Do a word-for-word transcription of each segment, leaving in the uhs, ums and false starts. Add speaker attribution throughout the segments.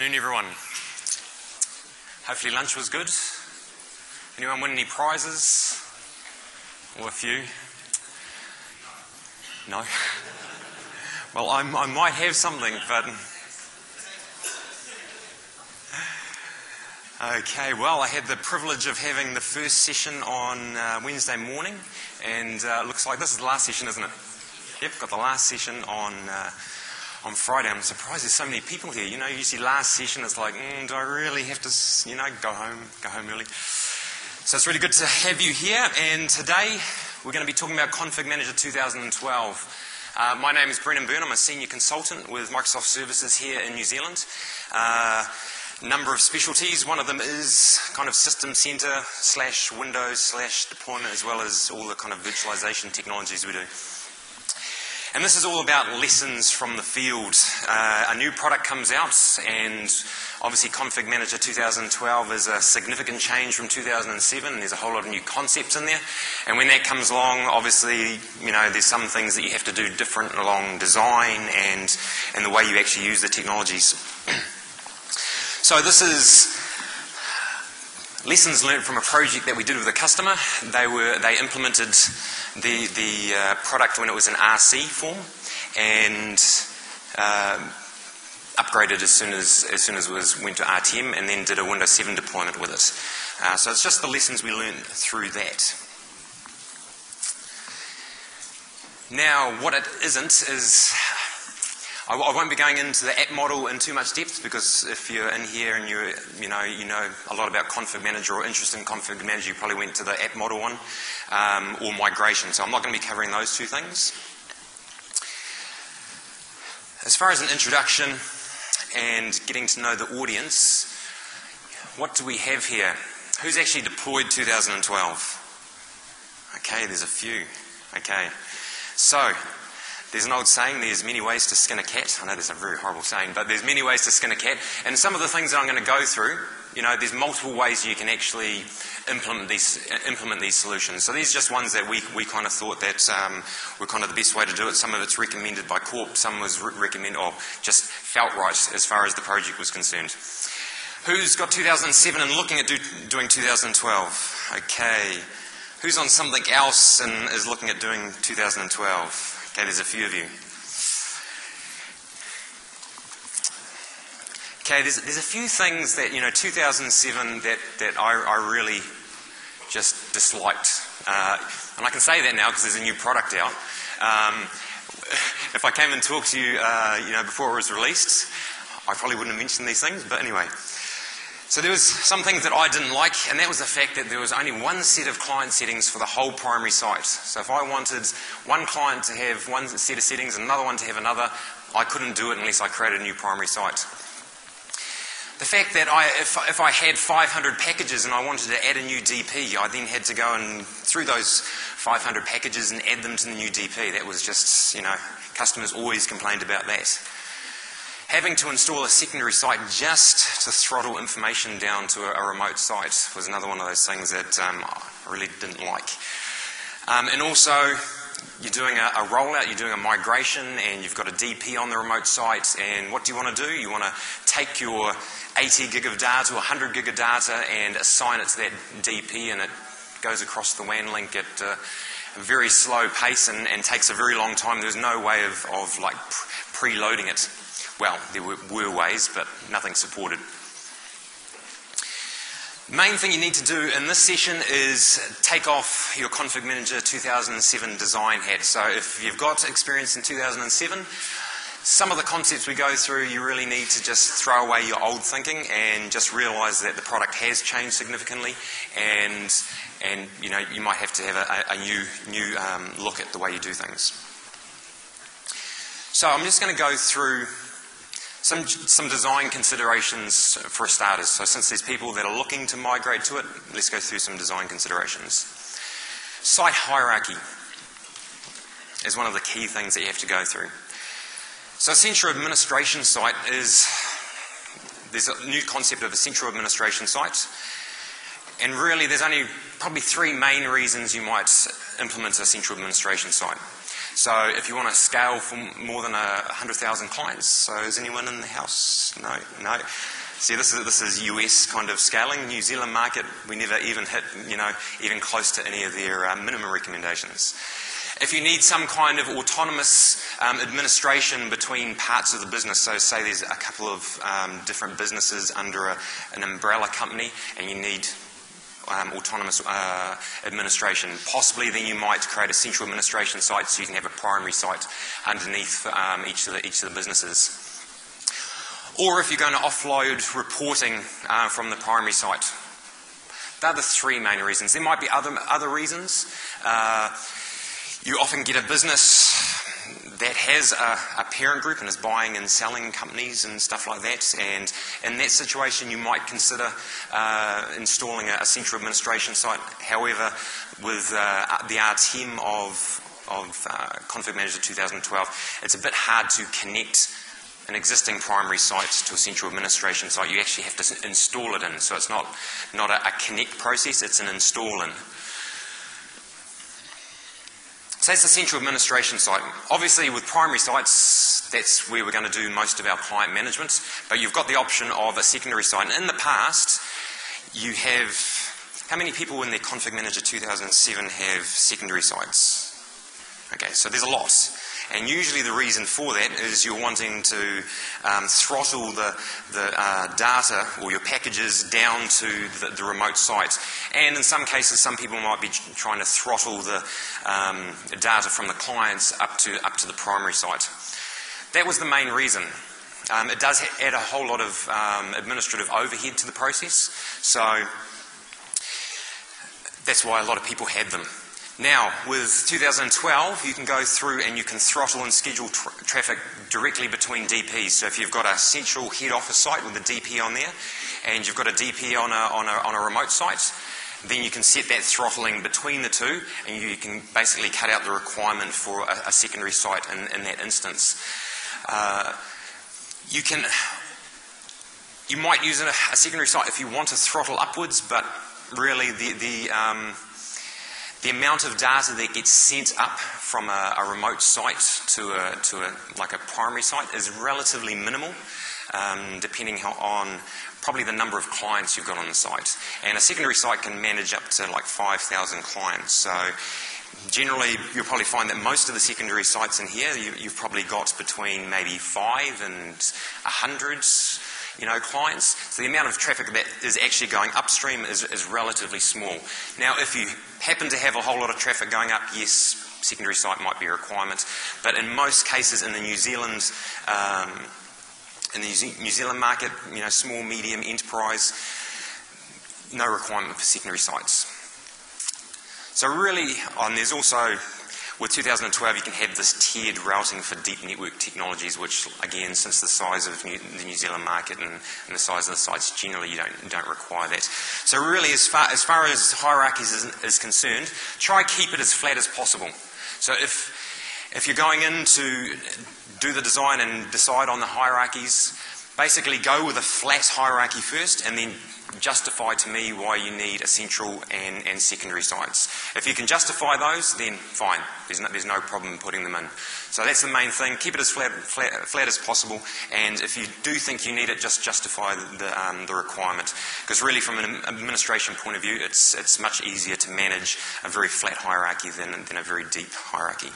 Speaker 1: Afternoon, everyone. Hopefully lunch was good. Anyone win any prizes? Or a few? No? Well, I'm, I might have something, but... Okay, well, I had the privilege of having the first session on uh, Wednesday morning, and uh, it looks like this is the last session, isn't it? Yep, got the last session on uh, on Friday. I'm surprised there's so many people here. You know, usually last session it's like, mm, do I really have to, you know, go home, go home early? So it's really good to have you here, and today we're going to be talking about Config Manager two thousand twelve. Uh, my name is Brennan Byrne. I'm a senior consultant with Microsoft Services here in New Zealand. Uh, number of specialties. One of them is kind of System Center slash Windows slash deployment, as well as all the kind of virtualization technologies we do. And this is all about lessons from the field. Uh, a new product comes out, and obviously Config Manager two thousand twelve is a significant change from two thousand seven. There's a whole lot of new concepts in there. And when that comes along, obviously, you know, there's some things that you have to do different along design and, and the way you actually use the technologies. So this is lessons learned from a project that we did with a customer. They were they implemented the the uh, product when it was in R C form, and uh, upgraded as soon as as soon as it was went to R T M, and then did a Windows seven deployment with it. Uh, so it's just the lessons we learned through that. Now, what it isn't is, I, I won't be going into the app model in too much depth, because if you're in here and you're, you know, you know a lot about Config Manager or interested in Config Manager, you probably went to the app model one, um, or migration. So I'm not going to be covering those two things. As far as an introduction and getting to know the audience, what do we have here? Who's actually deployed two thousand twelve? Okay, there's a few. Okay, so there's an old saying, there's many ways to skin a cat. I know that's a very horrible saying, but there's many ways to skin a cat. And some of the things that I'm going to go through, you know, there's multiple ways you can actually implement these implement these solutions. So these are just ones that we, we kind of thought that um, were kind of the best way to do it. Some of it's recommended by Corp, some was re recommended, or just felt right as far as the project was concerned. Who's got two thousand seven and looking at do, doing two thousand twelve? Okay. Who's on something else and is looking at doing two thousand twelve? Okay, there's a few of you. Okay, there's, there's a few things that, you know, two thousand seven that, that I, I really just disliked. Uh, and I can say that now because there's a new product out. Um, if I came and talked to you, uh, you know, before it was released, I probably wouldn't have mentioned these things, but anyway. So there was some things that I didn't like, and that was the fact that there was only one set of client settings for the whole primary site. So if I wanted one client to have one set of settings and another one to have another, I couldn't do it unless I created a new primary site. The fact that I, if, if I had five hundred packages and I wanted to add a new D P, I then had to go and through those five hundred packages and add them to the new D P. That was just, you know, customers always complained about that. Having to install a secondary site just to throttle information down to a, a remote site was another one of those things that um, I really didn't like. Um, and also, you're doing a, a rollout, you're doing a migration, and you've got a D P on the remote site, and what do you want to do? You want to take your eighty gig of data, one hundred gig of data, and assign it to that D P, and it goes across the W A N link at uh, a very slow pace and, and takes a very long time. There's no way of, of like preloading it. Well, there were, were ways, but nothing supported. Main thing you need to do in this session is take off your Config Manager two thousand seven design hat. So if you've got experience in two thousand seven, some of the concepts we go through, you really need to just throw away your old thinking and just realise that the product has changed significantly, and and you know you might have to have a, a new new um, look at the way you do things. So I'm just going to go through Some, some design considerations for starters. So since there's people that are looking to migrate to it, let's go through some design considerations. Site hierarchy is one of the key things that you have to go through. So a central administration site is, there's a new concept of a central administration site. And really there's only probably three main reasons you might implement a central administration site. So if you want to scale for more than a hundred thousand clients, so is anyone in the house? No, no. See, this is this is U S kind of scaling. New Zealand market, we never even hit, you know, even close to any of their uh, minimum recommendations. If you need some kind of autonomous um, administration between parts of the business, so say there's a couple of um, different businesses under a, an umbrella company, and you need Um, autonomous uh, administration. Possibly then you might create a central administration site so you can have a primary site underneath um, each, of the, each of the businesses. Or if you're going to offload reporting uh, from the primary site. They're the three main reasons. There might be other, other reasons. Uh, you often get a business that has a, a parent group and is buying and selling companies and stuff like that, and in that situation you might consider uh, installing a, a central administration site. However, with uh, the R T M of, of uh, Config Manager two thousand twelve, it's a bit hard to connect an existing primary site to a central administration site. You actually have to install it in, so it's not, not a, a connect process, it's an install in. So that's the central administration site. Obviously with primary sites, that's where we're going to do most of our client management, but you've got the option of a secondary site. And in the past, you have, how many people in their Config Manager two thousand seven have secondary sites? Okay, so there's a lot. And usually the reason for that is you're wanting to um, throttle the, the uh, data or your packages down to the, the remote site. And in some cases, some people might be trying to throttle the um, data from the clients up to, up to the primary site. That was the main reason. Um, it does add a whole lot of um, administrative overhead to the process, so that's why a lot of people had them. Now, with two thousand twelve, you can go through and you can throttle and schedule tra traffic directly between D Ps. So if you've got a central head office site with a D P on there, and you've got a D P on a, on a, on a remote site, then you can set that throttling between the two, and you can basically cut out the requirement for a, a secondary site in, in that instance. Uh, you can, you might use a, a secondary site if you want to throttle upwards, but really the, the um, The amount of data that gets sent up from a, a remote site to a, to a, like a primary site is relatively minimal, um, depending on probably the number of clients you've got on the site. And a secondary site can manage up to like five thousand clients. So generally, you'll probably find that most of the secondary sites in here, you, you've probably got between maybe five and a hundred you know, clients. So the amount of traffic that is actually going upstream is, is relatively small. Now, if you happen to have a whole lot of traffic going up, yes, secondary site might be a requirement. But in most cases in the New Zealand, um, in the New Zealand market, you know, small, medium enterprise, no requirement for secondary sites. So really, oh, and there's also, with two thousand twelve, you can have this tiered routing for deep network technologies, which, again, since the size of New, the New Zealand market and, and the size of the sites, generally you don't, you don't require that. So really, as far as, far as hierarchies is, is concerned, try keep it as flat as possible. So if, if you're going in to do the design and decide on the hierarchies, basically go with a flat hierarchy first, and then justify to me why you need a central and, and secondary sites. If you can justify those, then fine. There's no, there's no problem putting them in. So that's the main thing. Keep it as flat, flat, flat as possible, and if you do think you need it, just justify the, um, the requirement. Because really, from an administration point of view, it's, it's much easier to manage a very flat hierarchy than, than a very deep hierarchy.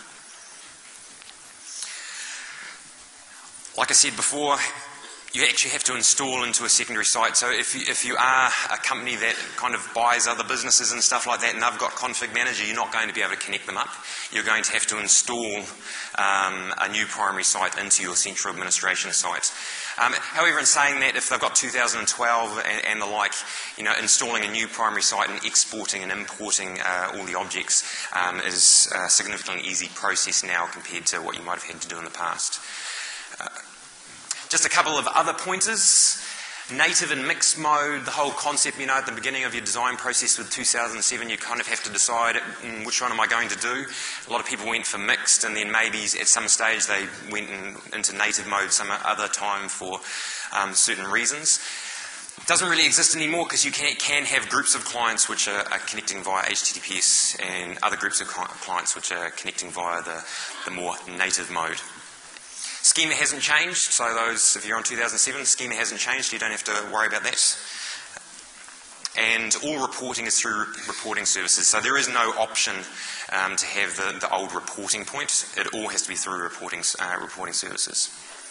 Speaker 1: Like I said before, you actually have to install into a secondary site. So if you, if you are a company that kind of buys other businesses and stuff like that, and they've got Config Manager, you're not going to be able to connect them up. You're going to have to install um, a new primary site into your central administration site. Um, however, in saying that, if they've got two thousand twelve and, and the like, you know, installing a new primary site and exporting and importing uh, all the objects um, is a significantly easy process now compared to what you might have had to do in the past. Uh, Just a couple of other pointers. Native and mixed mode, the whole concept, you know, at the beginning of your design process with two thousand seven, you kind of have to decide mm, which one am I going to do. A lot of people went for mixed, and then maybe at some stage they went in, into native mode some other time for um, certain reasons. doesn't really exist anymore because you can, can have groups of clients which are, are connecting via H T T P S and other groups of clients which are connecting via the, the more native mode. Schema hasn't changed, so those, if you're on two thousand seven, schema hasn't changed, you don't have to worry about that. And all reporting is through reporting services, so there is no option um, to have the, the old reporting point. It all has to be through reporting, uh, reporting services.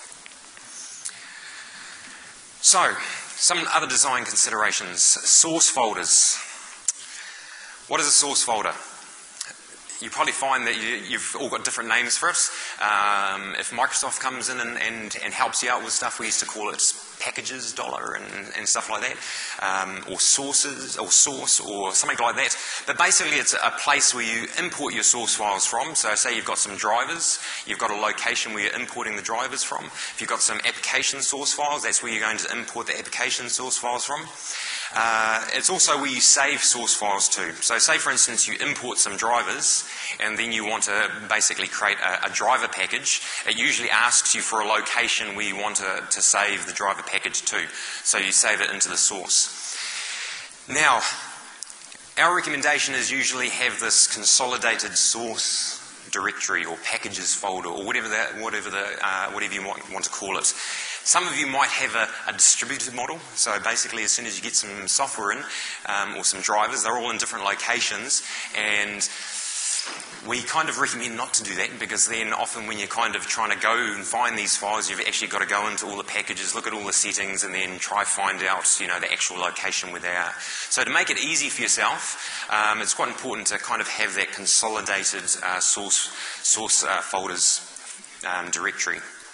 Speaker 1: So, some other design considerations. Source folders. What is a source folder? You probably find that you, you've all got different names for it. Um, if Microsoft comes in and, and, and helps you out with stuff, we used to call it packages, dollar, and, and stuff like that, um, or sources, or source, or something like that. But basically, it's a place where you import your source files from. So, say you've got some drivers, you've got a location where you're importing the drivers from. If you've got some application source files, that's where you're going to import the application source files from. Uh, it's also where you save source files to. So say, for instance, you import some drivers and then you want to basically create a, a driver package. It usually asks you for a location where you want to, to save the driver package to. So you save it into the source. Now, our recommendation is usually have this consolidated source directory or packages folder or whatever that, whatever the, uh, whatever you want, want to call it. Some of you might have a, a distributed model, so basically as soon as you get some software in, um, or some drivers, they're all in different locations, and we kind of recommend not to do that, because then often when you're kind of trying to go and find these files, you've actually got to go into all the packages, look at all the settings, and then try find out, you know, the actual location where they are. So to make it easy for yourself, um, it's quite important to kind of have that consolidated uh, source, source uh, folders um, directory.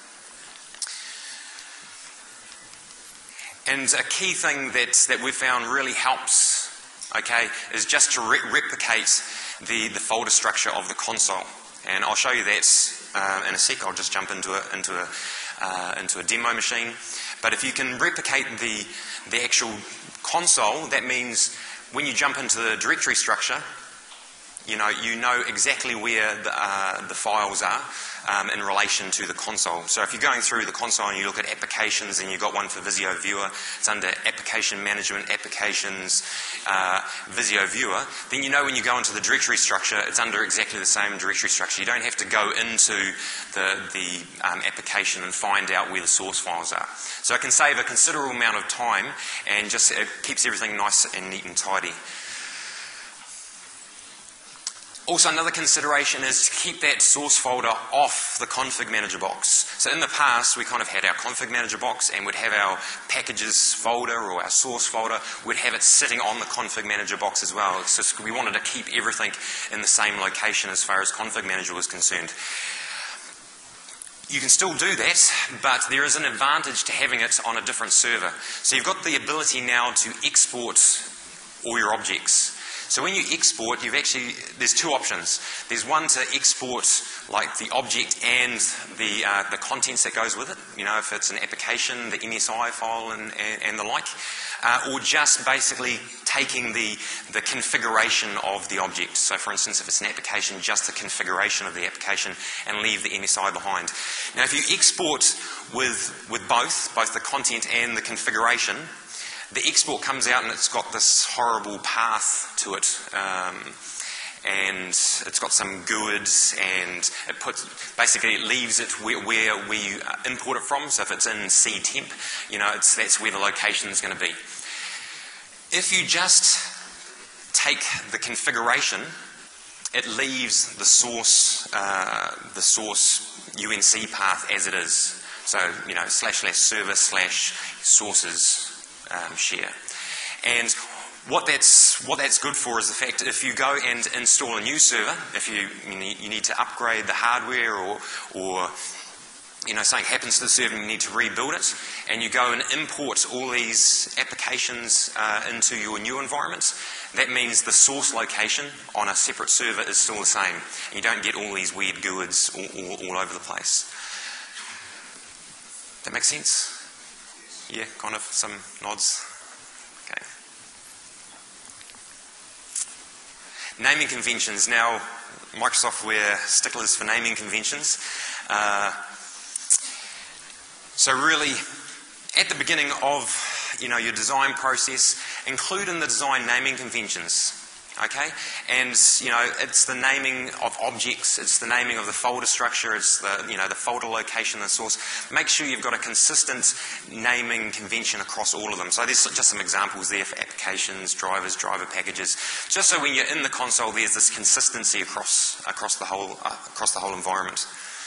Speaker 1: And a key thing that, that we've found really helps, okay, is just to re replicate the, the folder structure of the console. And I'll show you that uh, in a sec. I'll just jump into a, into, a, uh, into a demo machine. But if you can replicate the, the actual console, that means when you jump into the directory structure, you know, you know exactly where the, uh, the files are um, in relation to the console. So if you're going through the console and you look at applications and you've got one for Visio Viewer, it's under Application Management, Applications, uh, Visio Viewer, then you know when you go into the directory structure, it's under exactly the same directory structure. You don't have to go into the, the um, application and find out where the source files are. So it can save a considerable amount of time and just it keeps everything nice and neat and tidy. Also, another consideration is to keep that source folder off the config manager box. So in the past, we kind of had our config manager box and we'd have our packages folder or our source folder, we'd have it sitting on the config manager box as well. So we wanted to keep everything in the same location as far as config manager was concerned. You can still do that, but there is an advantage to having it on a different server. So you've got the ability now to export all your objects. So when you export, you've actually, there's two options. There's one to export like the object and the, uh, the contents that goes with it. You know, if it's an application, the M S I file and, and, and the like. Uh, or just basically taking the, the configuration of the object. So for instance, if it's an application, just the configuration of the application and leave the M S I behind. Now if you export with, with both, both the content and the configuration, the export comes out and it's got this horrible path to it, um, and it's got some G U I Ds, and it puts basically it leaves it where, where we import it from. So if it's in C temp, you know, it's, that's where the location is going to be. If you just take the configuration, it leaves the source, uh, the source U N C path as it is. So you know, slash slash server slash sources. Um, share. And what that's what that's good for is the fact if you go and install a new server, if you you need, you need to upgrade the hardware or or you know something happens to the server and you need to rebuild it, and you go and import all these applications uh, into your new environment, that means the source location on a separate server is still the same. And you don't get all these weird G U I Ds all, all, all over the place. That makes sense? Yeah, kind of, some nods. Okay. Naming conventions. Now, Microsoft, we're sticklers for naming conventions. Uh, so really, at the beginning of you know, your design process, include in the design naming conventions. Okay, and you know, it's the naming of objects, it's the naming of the folder structure, it's the, you know, the folder location and source. Make sure you've got a consistent naming convention across all of them. So there's just some examples there for applications, drivers, driver packages, just so when you're in the console, there's this consistency across across the whole uh, across the whole environment.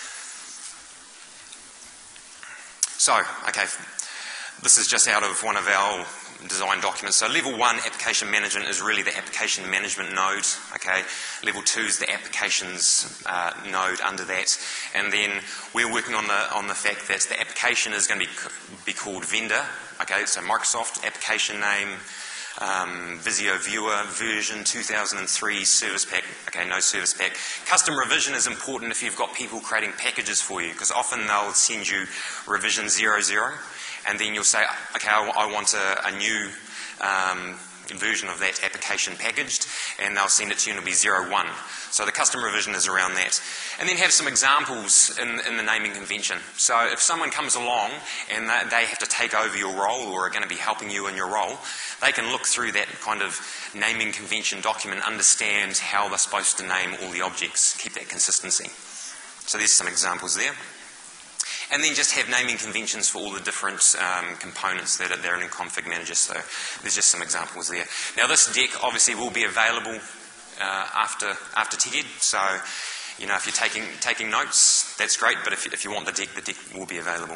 Speaker 1: So, okay, this is just out of one of our design documents. So level one, application management, is really the application management node. Okay, level two is the applications uh, node under that, and then we're working on the on the fact that the application is going to be be called vendor. Okay, so Microsoft application name, um, Visio Viewer version two thousand three service pack. Okay, no service pack. Custom revision is important if you've got people creating packages for you, because often they'll send you revision zero zero. And then you'll say, okay, I, I want a, a new um, version of that application packaged, and they'll send it to you and it'll be zero one. So the custom revision is around that. And then have some examples in, in the naming convention. So if someone comes along and they, they have to take over your role or are going to be helping you in your role, they can look through that kind of naming convention document, understand how they're supposed to name all the objects, keep that consistency. So there's some examples there. And then just have naming conventions for all the different um, components that are there in Config Manager. So there's just some examples there. Now this deck obviously will be available uh, after after TechEd. So you know, if you're taking taking notes, that's great. But if if you want the deck, the deck will be available.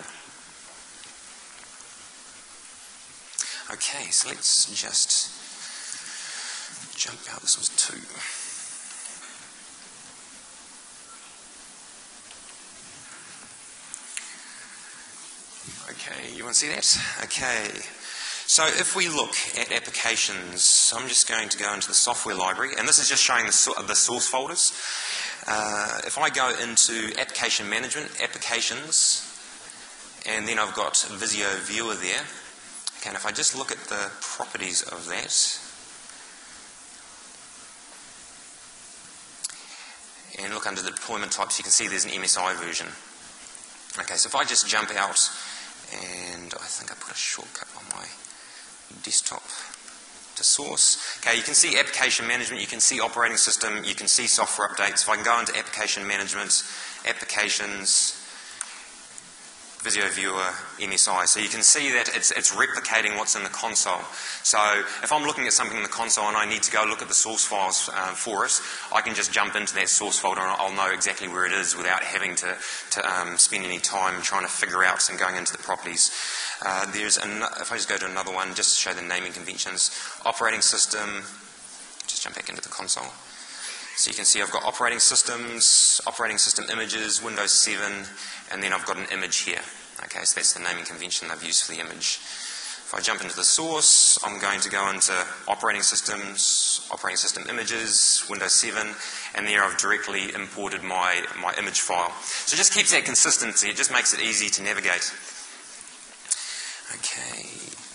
Speaker 1: Okay, so let's just jump out. This was two. Okay, you want to see that? Okay. So if we look at applications, I'm just going to go into the software library, and this is just showing the, so the source folders. Uh, if I go into application management, applications, and then I've got Visio Viewer there. Okay, and if I just look at the properties of that, and look under the deployment types, you can see there's an M S I version. Okay, so if I just jump out, and I think I put a shortcut on my desktop to source. Okay, you can see application management, you can see operating system, you can see software updates. If I can go into application management, applications, Visio Viewer, M S I. So you can see that it's, it's replicating what's in the console. So if I'm looking at something in the console and I need to go look at the source files uh, for it, I can just jump into that source folder and I'll know exactly where it is without having to, to um, spend any time trying to figure out and going into the properties. Uh, there's an, if I just go to another one, just to show the naming conventions, operating system, just jump back into the console. So you can see I've got operating systems, operating system images, Windows seven, and then I've got an image here. Okay, so that's the naming convention I've used for the image. If I jump into the source, I'm going to go into operating systems, operating system images, Windows seven, and there I've directly imported my, my image file. So it just keeps that consistency, it just makes it easy to navigate. Okay.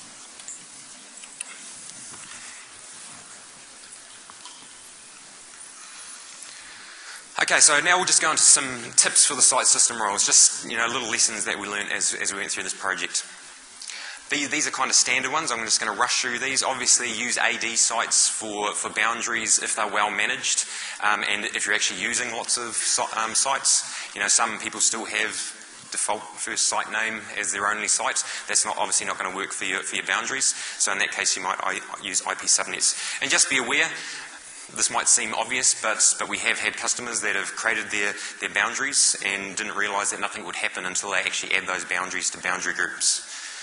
Speaker 1: Okay, so now we'll just go into some tips for the site system roles, just, you know, little lessons that we learned as, as we went through this project. These, these are kind of standard ones. I'm just going to rush through these. Obviously, use A D sites for, for boundaries if they're well managed, um, and if you're actually using lots of so, um, sites. You know, some people still have default first site name as their only site. That's not obviously not going to work for your, for your boundaries. So in that case, you might I, use I P subnets. And just be aware, this might seem obvious, but, but we have had customers that have created their, their boundaries and didn't realise that nothing would happen until they actually add those boundaries to boundary groups.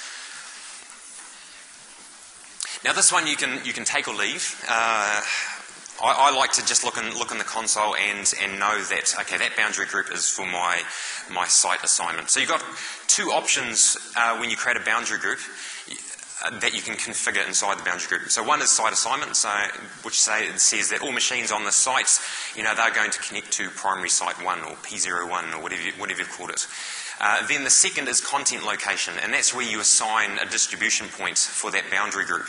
Speaker 1: Now this one you can, you can take or leave. Uh, I, I like to just look in, look in the console and, and know that, okay, that boundary group is for my, my site assignment. So you've got two options uh, when you create a boundary group that you can configure inside the boundary group. So one is site assignment, so, which say, says that all machines on the site, you know, they're going to connect to primary site one or P zero one or whatever, you, whatever you've called it. Uh, then the second is content location, and that's where you assign a distribution point for that boundary group.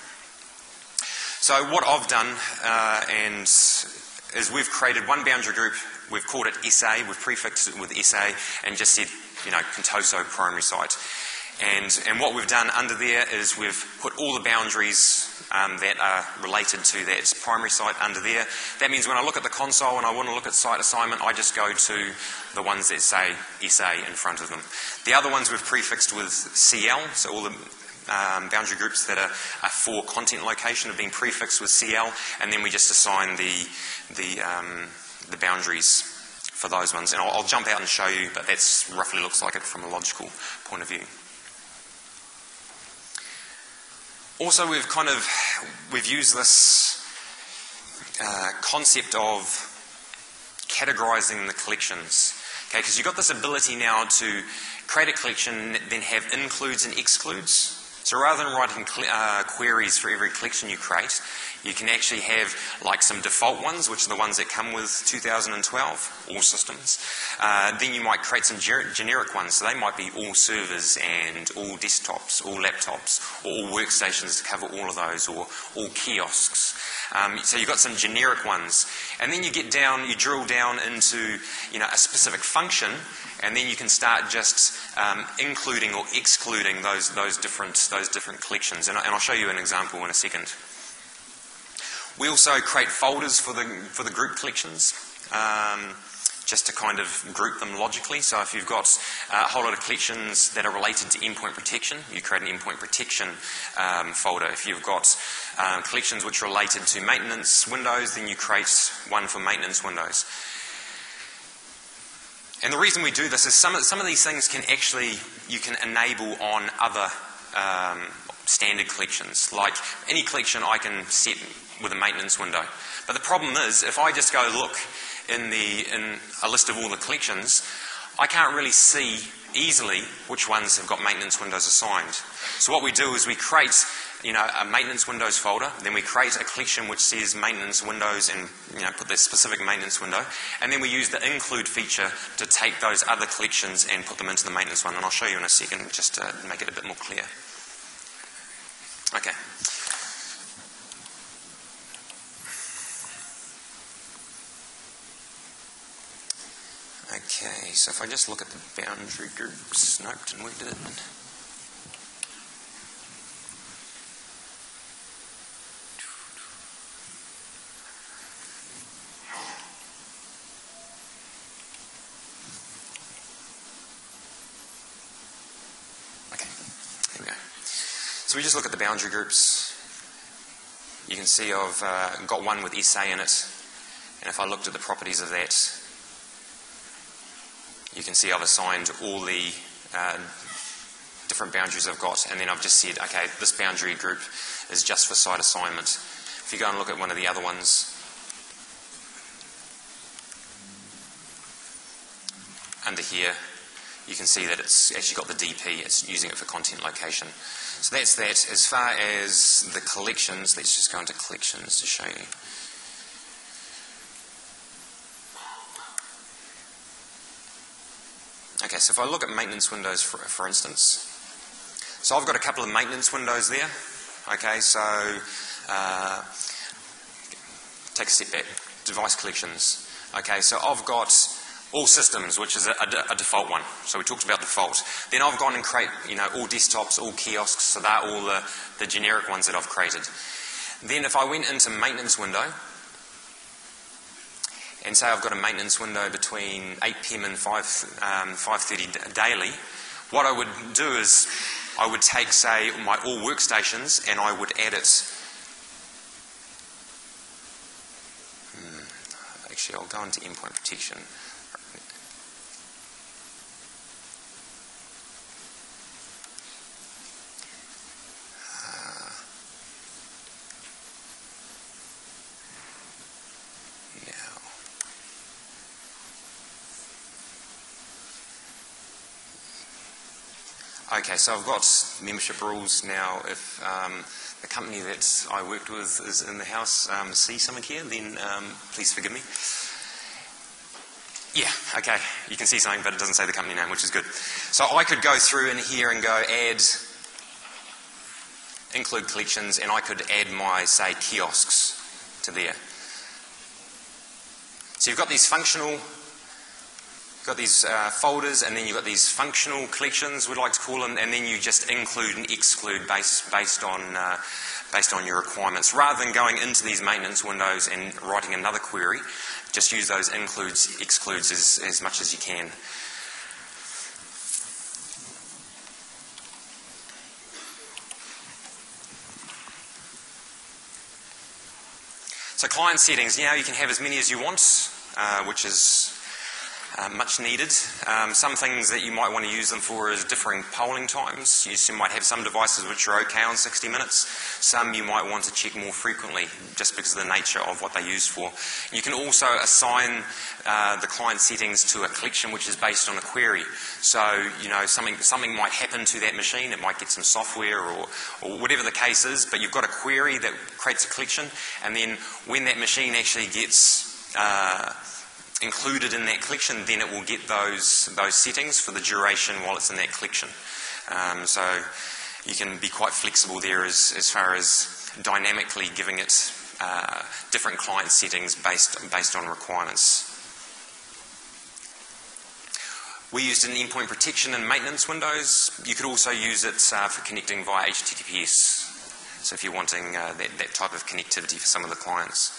Speaker 1: So what I've done uh, and is we've created one boundary group, we've called it S A, we've prefixed it with S A and just said, you know, Contoso primary site. And, and what we've done under there is we've put all the boundaries um, that are related to that primary site under there. That means when I look at the console and I want to look at site assignment, I just go to the ones that say S A in front of them. The other ones we've prefixed with C L, so all the um, boundary groups that are, are for content location have been prefixed with C L, and then we just assign the, the, um, the boundaries for those ones. And I'll, I'll jump out and show you, but that's roughly looks like it from a logical point of view. Also, we've kind of, we've used this uh, concept of categorizing the collections. Okay, because you've got this ability now to create a collection, then have includes and excludes. So rather than writing uh, queries for every collection you create, you can actually have like some default ones, which are the ones that come with two thousand twelve, all systems. Uh, then you might create some ger generic ones, so they might be all servers and all desktops, all laptops, or all workstations to cover all of those, or all kiosks. Um, so you've got some generic ones. And then you get down, you drill down into you know, a specific function, and then you can start just um, including or excluding those, those, different, those different collections. And, and I'll show you an example in a second. We also create folders for the, for the group collections, um, just to kind of group them logically. So if you've got uh, a whole lot of collections that are related to endpoint protection, you create an endpoint protection um, folder. If you've got um, collections which are related to maintenance windows, then you create one for maintenance windows. And the reason we do this is some of, some of these things can actually, you can enable on other um, standard collections. Like any collection I can set with a maintenance window. But the problem is, if I just go look in, the, in a list of all the collections, I can't really see easily which ones have got maintenance windows assigned. So what we do is we create you know, a maintenance windows folder, then we create a collection which says maintenance windows and you know, put the specific maintenance window, and then we use the include feature to take those other collections and put them into the maintenance one. And I'll show you in a second just to make it a bit more clear. Okay. Okay, so if I just look at the boundary groups, nope, didn't we do it? Okay, here we go. So we just look at the boundary groups. You can see I've uh, got one with S A in it, and if I looked at the properties of that, you can see I've assigned all the uh, different boundaries I've got, and then I've just said, okay, this boundary group is just for site assignment. If you go and look at one of the other ones, under here, you can see that it's actually got the D P, it's using it for content location. So that's that. As far as the collections, let's just go into collections to show you. Okay, so if I look at maintenance windows, for, for instance, so I've got a couple of maintenance windows there. Okay, so uh, take a step back. Device collections. Okay, so I've got all systems, which is a, a, a default one. So we talked about default. Then I've gone and create, you know, all desktops, all kiosks. So they're all the, the generic ones that I've created. Then if I went into maintenance window, and say I've got a maintenance window between eight P M and five thirty daily, what I would do is I would take, say, my all workstations and I would add it. Hmm, actually, I'll go into endpoint protection. Okay, so I've got membership rules now. If um, the company that I worked with is in the house, um, see something here, then um, please forgive me. Yeah, okay, you can see something, but it doesn't say the company name, which is good. So I could go through in here and go add, include collections, and I could add my, say, kiosks to there. So you've got these functional You've got these uh, folders, and then you've got these functional collections, we'd like to call them, and then you just include and exclude based, based, on, uh, based on your requirements. Rather than going into these maintenance windows and writing another query, just use those includes, excludes as, as much as you can. So client settings, you know, you can have as many as you want, uh, which is Uh, much needed. Um, some things that you might want to use them for is differing polling times. You might have some devices which are okay on sixty minutes. Some you might want to check more frequently just because of the nature of what they're used for. You can also assign uh, the client settings to a collection which is based on a query. So, you know, something, something might happen to that machine. It might get some software or, or whatever the case is, but you've got a query that creates a collection, and then when that machine actually gets uh, included in that collection, then it will get those those settings for the duration while it's in that collection. Um, so you can be quite flexible there as, as far as dynamically giving it uh, different client settings based, based on requirements. We used an endpoint protection and maintenance windows. You could also use it uh, for connecting via H T T P S. So if you're wanting uh, that, that type of connectivity for some of the clients.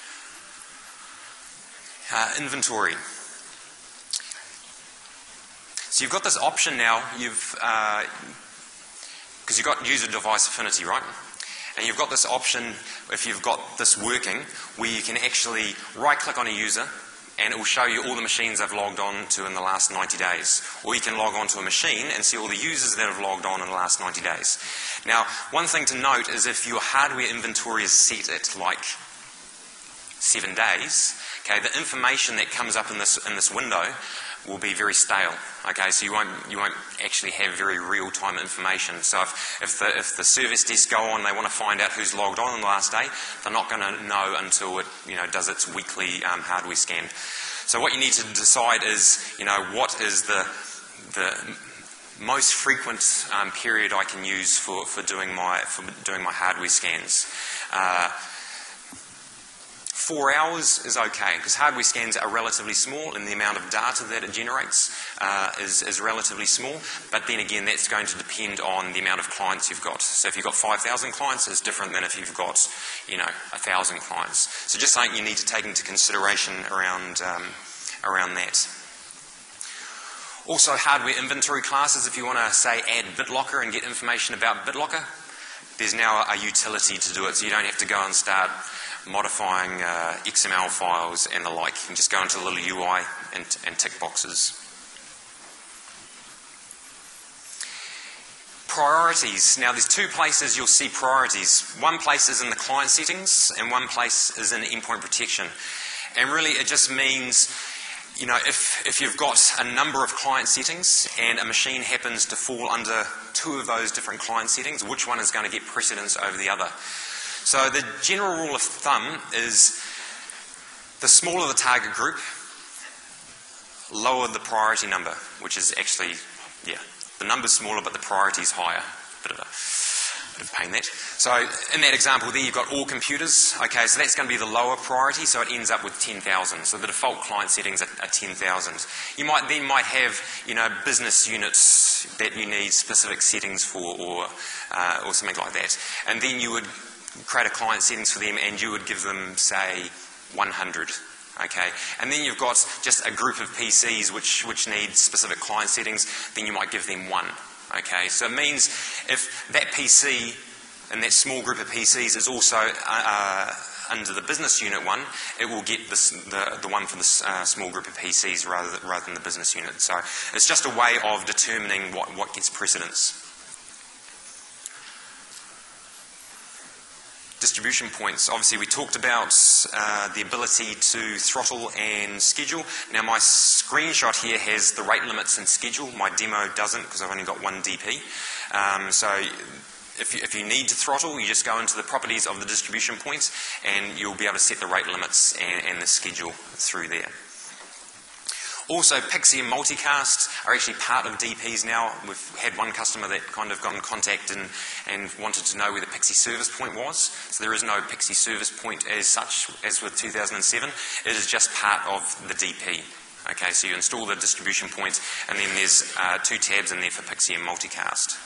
Speaker 1: Uh, inventory. So you've got this option now, you've, because uh, you've got user device affinity, right? And you've got this option, if you've got this working, where you can actually right click on a user and it will show you all the machines they've logged on to in the last ninety days. Or you can log on to a machine and see all the users that have logged on in the last ninety days. Now, one thing to note is if your hardware inventory is set at like seven days, okay, the information that comes up in this in this window will be very stale. Okay, so you won't you won't actually have very real time information. So if if the if the service desk go on, they want to find out who's logged on in the last day, they're not going to know until it you know does its weekly um, hardware scan. So what you need to decide is you know what is the the most frequent um, period I can use for for doing my for doing my hardware scans. Uh, Four hours is okay, because hardware scans are relatively small and the amount of data that it generates uh, is, is relatively small. But then again, that's going to depend on the amount of clients you've got. So if you've got five thousand clients, it's different than if you've got, you know, one thousand clients. So just something you need to take into consideration around, um, around that. Also, hardware inventory classes, if you want to, say, add BitLocker and get information about BitLocker, there's now a utility to do it, so you don't have to go and start modifying uh, X M L files and the like. You can just go into the little U I and, and tick boxes. Priorities. Now there's two places you'll see priorities. One place is in the client settings and one place is in endpoint protection. And really it just means, you know, if, if you've got a number of client settings and a machine happens to fall under two of those different client settings, which one is going to get precedence over the other? So the general rule of thumb is the smaller the target group, lower the priority number, which is actually, yeah, the number's smaller but the priority is higher. Bit of a bit of pain that. So in that example there you've got all computers. Okay, so that's going to be the lower priority, so it ends up with ten thousand. So the default client settings are, are ten thousand. You might then might have, you know, business units that you need specific settings for or, uh, or something like that. And then you would create a client settings for them and you would give them, say, one hundred. Okay, and then you've got just a group of P Cs which, which need specific client settings, then you might give them one. Okay, so it means if that P C and that small group of P Cs is also uh, under the business unit one, it will get this, the, the one for the uh, small group of P Cs rather than, rather than the business unit. So it's just a way of determining what, what gets precedence. Distribution points. Obviously we talked about uh, the ability to throttle and schedule. Now my screenshot here has the rate limits and schedule. My demo doesn't because I've only got one D P. Um, so if you, if you need to throttle, you just go into the properties of the distribution points and you'll be able to set the rate limits and, and the schedule through there. Also, Pixie and Multicast are actually part of D Ps now. We've had one customer that kind of got in contact and, and wanted to know where the Pixie service point was. So there is no Pixie service point as such as with two thousand seven. It is just part of the D P. Okay, so you install the distribution point, and then there's uh, two tabs in there for Pixie and Multicast.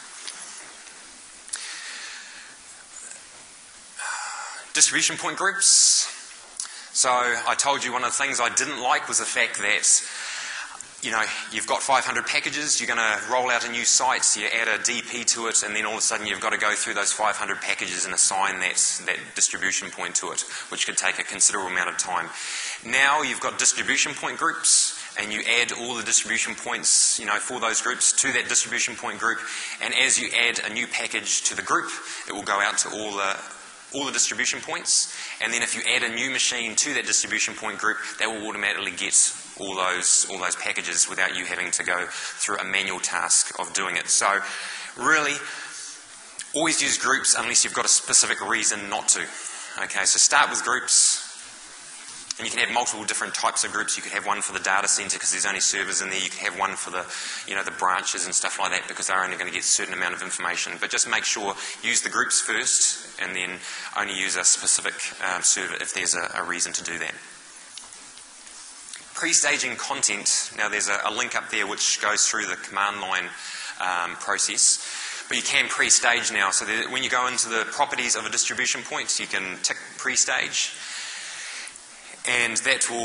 Speaker 1: Distribution point groups. So I told you one of the things I didn't like was the fact that, you know, you've got five hundred packages, you're going to roll out a new site, so you add a D P to it, and then all of a sudden you've got to go through those five hundred packages and assign that, that distribution point to it, which could take a considerable amount of time. Now you've got distribution point groups, and you add all the distribution points, you know, for those groups to that distribution point group, and as you add a new package to the group, it will go out to all the all the distribution points, and then if you add a new machine to that distribution point group, that will automatically get all those all those packages without you having to go through a manual task of doing it. So really, always use groups unless you've got a specific reason not to. Okay, so start with groups, and you can have multiple different types of groups. You could have one for the data center because there's only servers in there. You can have one for the, you know, the branches and stuff like that because they're only going to get a certain amount of information. But just make sure, use the groups first and then only use a specific um, server if there's a, a reason to do that. Pre-staging content. Now there's a, a link up there which goes through the command line um, process. But you can pre-stage now. So that when you go into the properties of a distribution point, you can tick pre-stage. And that will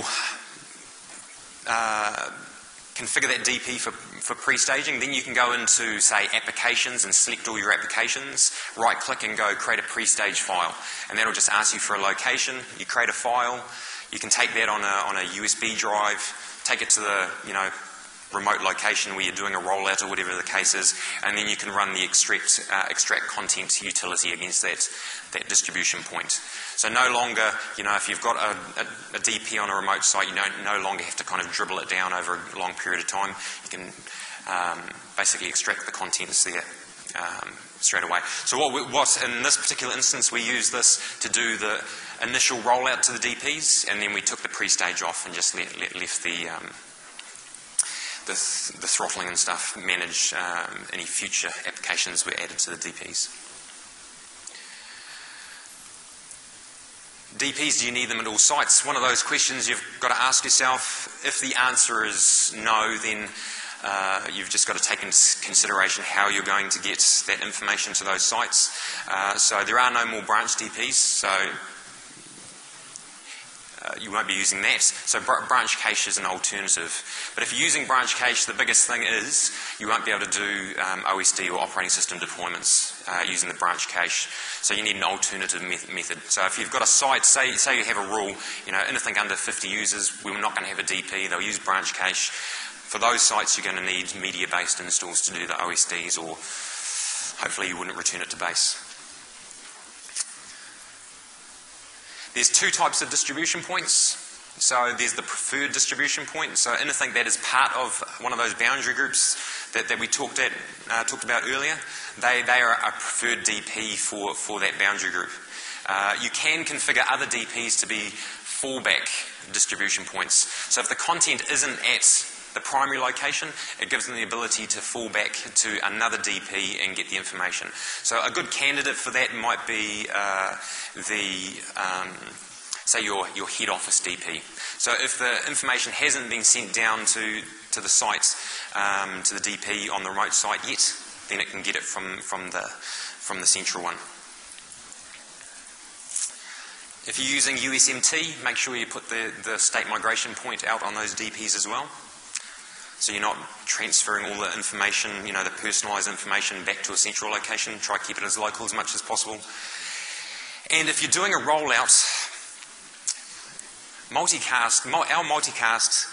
Speaker 1: uh, configure that D P for, for pre-staging. Then you can go into, say, applications and select all your applications, right-click and go create a pre-stage file. And that will just ask you for a location. You create a file. You can take that on a, on a U S B drive, take it to the, you know, remote location where you're doing a rollout or whatever the case is, and then you can run the extract, uh, extract content utility against that, that distribution point. So no longer, you know, if you've got a, a, a D P on a remote site, you don't no longer have to kind of dribble it down over a long period of time. You can um, basically extract the contents there um, straight away. So what, we, what in this particular instance, we used this to do the initial rollout to the D Ps, and then we took the pre-stage off and just let, let, left the um, The, th the throttling and stuff, manage um, any future applications were added to the D Ps. D Ps, do you need them at all sites? One of those questions you've got to ask yourself. If the answer is no, then uh, you've just got to take into consideration how you're going to get that information to those sites. Uh, so there are no more branch D Ps, so Uh, you won't be using that. So br branch cache is an alternative. But if you're using branch cache, the biggest thing is you won't be able to do um, O S D or operating system deployments uh, using the branch cache. So you need an alternative met method. So if you've got a site, say, say you have a rule, you know, anything under fifty users, we're not going to have a D P, they'll use branch cache. For those sites, you're going to need media-based installs to do the O S Ds, or hopefully you wouldn't return it to base. There's two types of distribution points. So there's the preferred distribution point. So anything that is part of one of those boundary groups that, that we talked at uh, talked about earlier, they, they are a preferred D P for, for that boundary group. Uh, you can configure other D Ps to be fallback distribution points. So if the content isn't at the primary location, it gives them the ability to fall back to another D P and get the information. So a good candidate for that might be uh, the, um, say, your, your head office D P. So if the information hasn't been sent down to, to the site, um, to the D P on the remote site yet, then it can get it from, from, the, from the central one. If you're using U S M T, make sure you put the, the state migration point out on those D Ps as well. So you're not transferring all the information, you know, the personalised information back to a central location. Try to keep it as local as much as possible. And if you're doing a rollout, multicast, our multicast,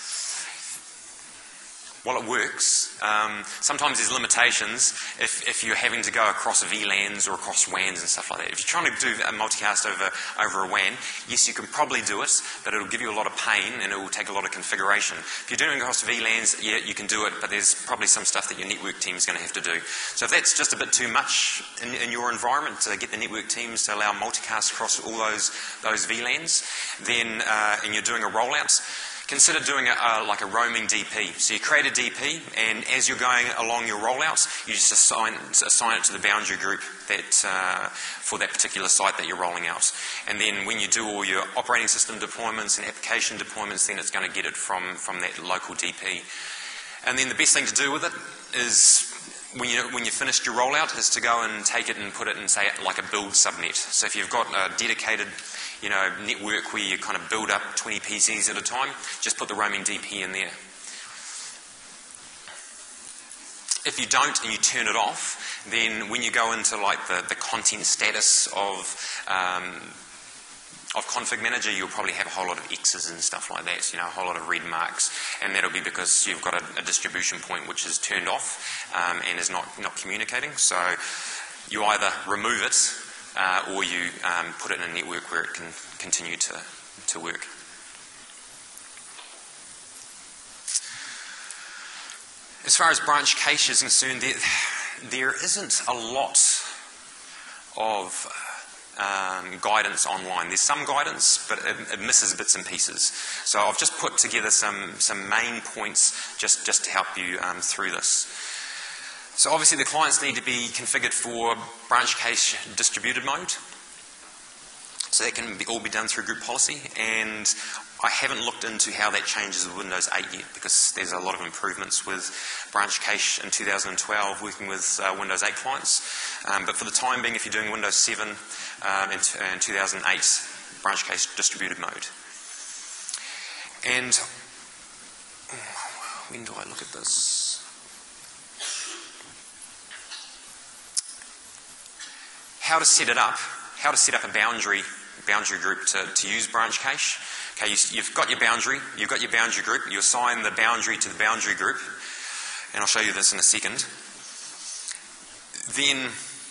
Speaker 1: while it works, um, sometimes there's limitations if, if you're having to go across V LANs or across W A Ns and stuff like that. If you're trying to do a multicast over, over a W A N, yes, you can probably do it, but it'll give you a lot of pain and it will take a lot of configuration. If you're doing it across V LANs, yeah, you can do it, but there's probably some stuff that your network team is going to have to do. So if that's just a bit too much in, in your environment to get the network teams to allow multicast across all those, those V LANs, then, uh, and you're doing a rollout, consider doing a, a, like a roaming D P. So you create a D P, and as you're going along your rollouts, you just assign, assign it to the boundary group that uh, for that particular site that you're rolling out. And then when you do all your operating system deployments and application deployments, then it's going to get it from, from that local D P. And then the best thing to do with it is, when you when you finished your rollout, is to go and take it and put it in, say, like a build subnet. So if you've got a dedicated, you know, network where you kind of build up twenty P Cs at a time, just put the roaming D P in there. If you don't and you turn it off, then when you go into like the, the content status of um, of Config Manager, you'll probably have a whole lot of X's and stuff like that, you know, a whole lot of red marks, and that'll be because you've got a, a distribution point which is turned off um, and is not, not communicating. So you either remove it uh, or you um, put it in a network where it can continue to, to work. As far as branch cache is concerned, there, there isn't a lot of Um, guidance online. There's some guidance, but it, it misses bits and pieces. So I've just put together some, some main points just, just to help you um, through this. So obviously the clients need to be configured for branch cache distributed mode. So that can be, all be done through group policy, and I haven't looked into how that changes with Windows eight yet, because there's a lot of improvements with branch cache in two thousand twelve working with uh, Windows eight clients. Um, but for the time being, if you're doing Windows seven um, in, in two thousand eight, branch cache distributed mode. And when do I look at this? How to set it up. How to set up a boundary boundary group to, to use branch cache. Okay, you, you've got your boundary, you've got your boundary group, you assign the boundary to the boundary group, and I'll show you this in a second. Then,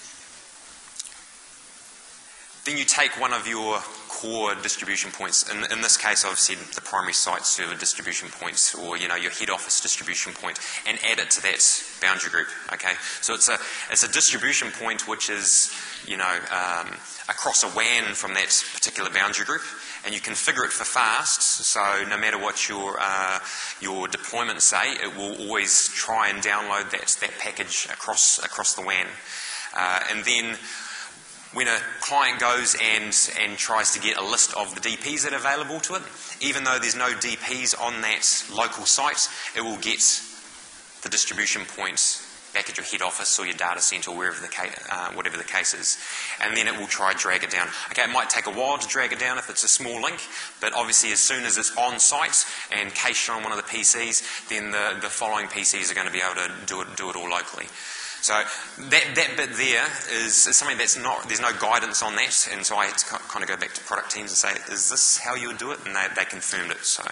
Speaker 1: then you take one of your core distribution points. In, in this case, I've said the primary site server distribution points, or you know your head office distribution point, and add it to that boundary group. Okay, so it's a it's a distribution point which is you know um, across a W A N from that particular boundary group, and you configure it for fast. So no matter what your uh, your deployments say, it will always try and download that that package across across the W A N, uh, and then when a client goes and, and tries to get a list of the D Ps that are available to it, even though there's no D Ps on that local site, it will get the distribution points back at your head office or your data center or wherever the case, uh, whatever the case is. And then it will try and drag it down. Okay, it might take a while to drag it down if it's a small link, but obviously as soon as it's on site and cached on one of the P Cs, then the, the following P Cs are going to be able to do it, do it all locally. So that, that bit there is, is something that's not, there's no guidance on that, and so I had to kind of go back to product teams and say, is this how you would do it? And they, they confirmed it. So.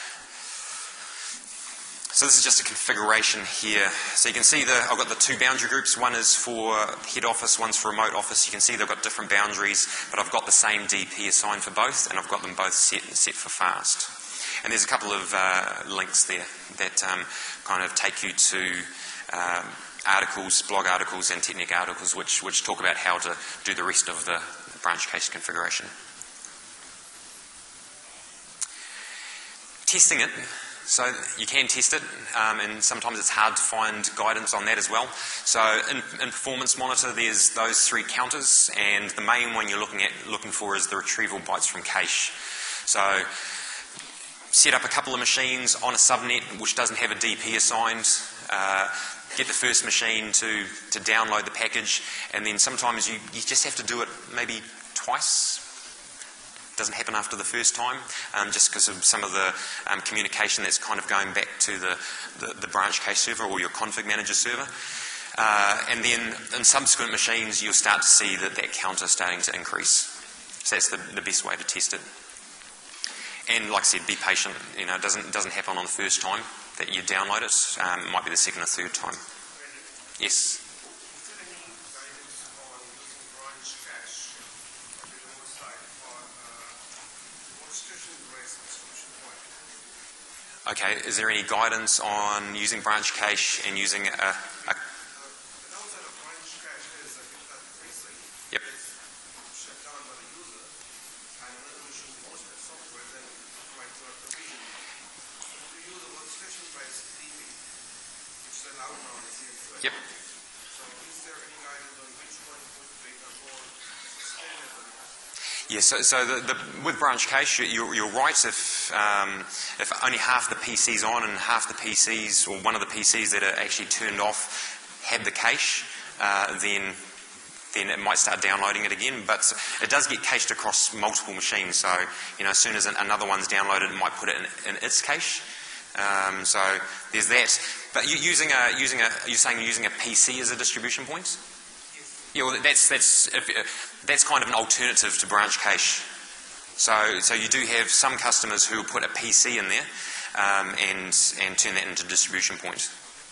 Speaker 1: so this is just a configuration here. So you can see the, I've got the two boundary groups. One is for head office, one's for remote office. You can see they've got different boundaries, but I've got the same D P assigned for both, and I've got them both set, set for fast. And there's a couple of uh, links there that um, kind of take you to um, articles, blog articles and technique articles which, which talk about how to do the rest of the branch cache configuration. Testing it. So you can test it, um, and sometimes it's hard to find guidance on that as well. So in, in Performance Monitor, there's those three counters, and the main one you're looking at looking for is the retrieval bytes from cache. So set up a couple of machines on a subnet which doesn't have a D P assigned. Uh, get the first machine to, to download the package, and then sometimes you, you just have to do it maybe twice. Doesn't happen after the first time, um, just because of some of the um, communication that's kind of going back to the, the, the branch cache server or your config manager server. Uh, and then in subsequent machines, you'll start to see that that counter starting to increase. So that's the, the best way to test it. And like I said, be patient. You know, it doesn't, doesn't happen on the first time that you download it. Um, it might be the second or third time. Yes? Okay, is there any guidance on using branch cache and using a... a Yep. Yep. Yeah, so, so the, the, with branch cache, you're, you're right. If um, if only half the P Cs on and half the P Cs, or one of the P Cs that are actually turned off, have the cache, uh, then then it might start downloading it again. But it does get cached across multiple machines. So you know, as soon as another one's downloaded, it might put it in, in its cache. Um, so there's that. But you, using a using a you're saying using a P C as a distribution point? Yeah, well, that's that's if, uh, that's kind of an alternative to branch cache. So so you do have some customers who will put a P C in there um, and and turn that into distribution point.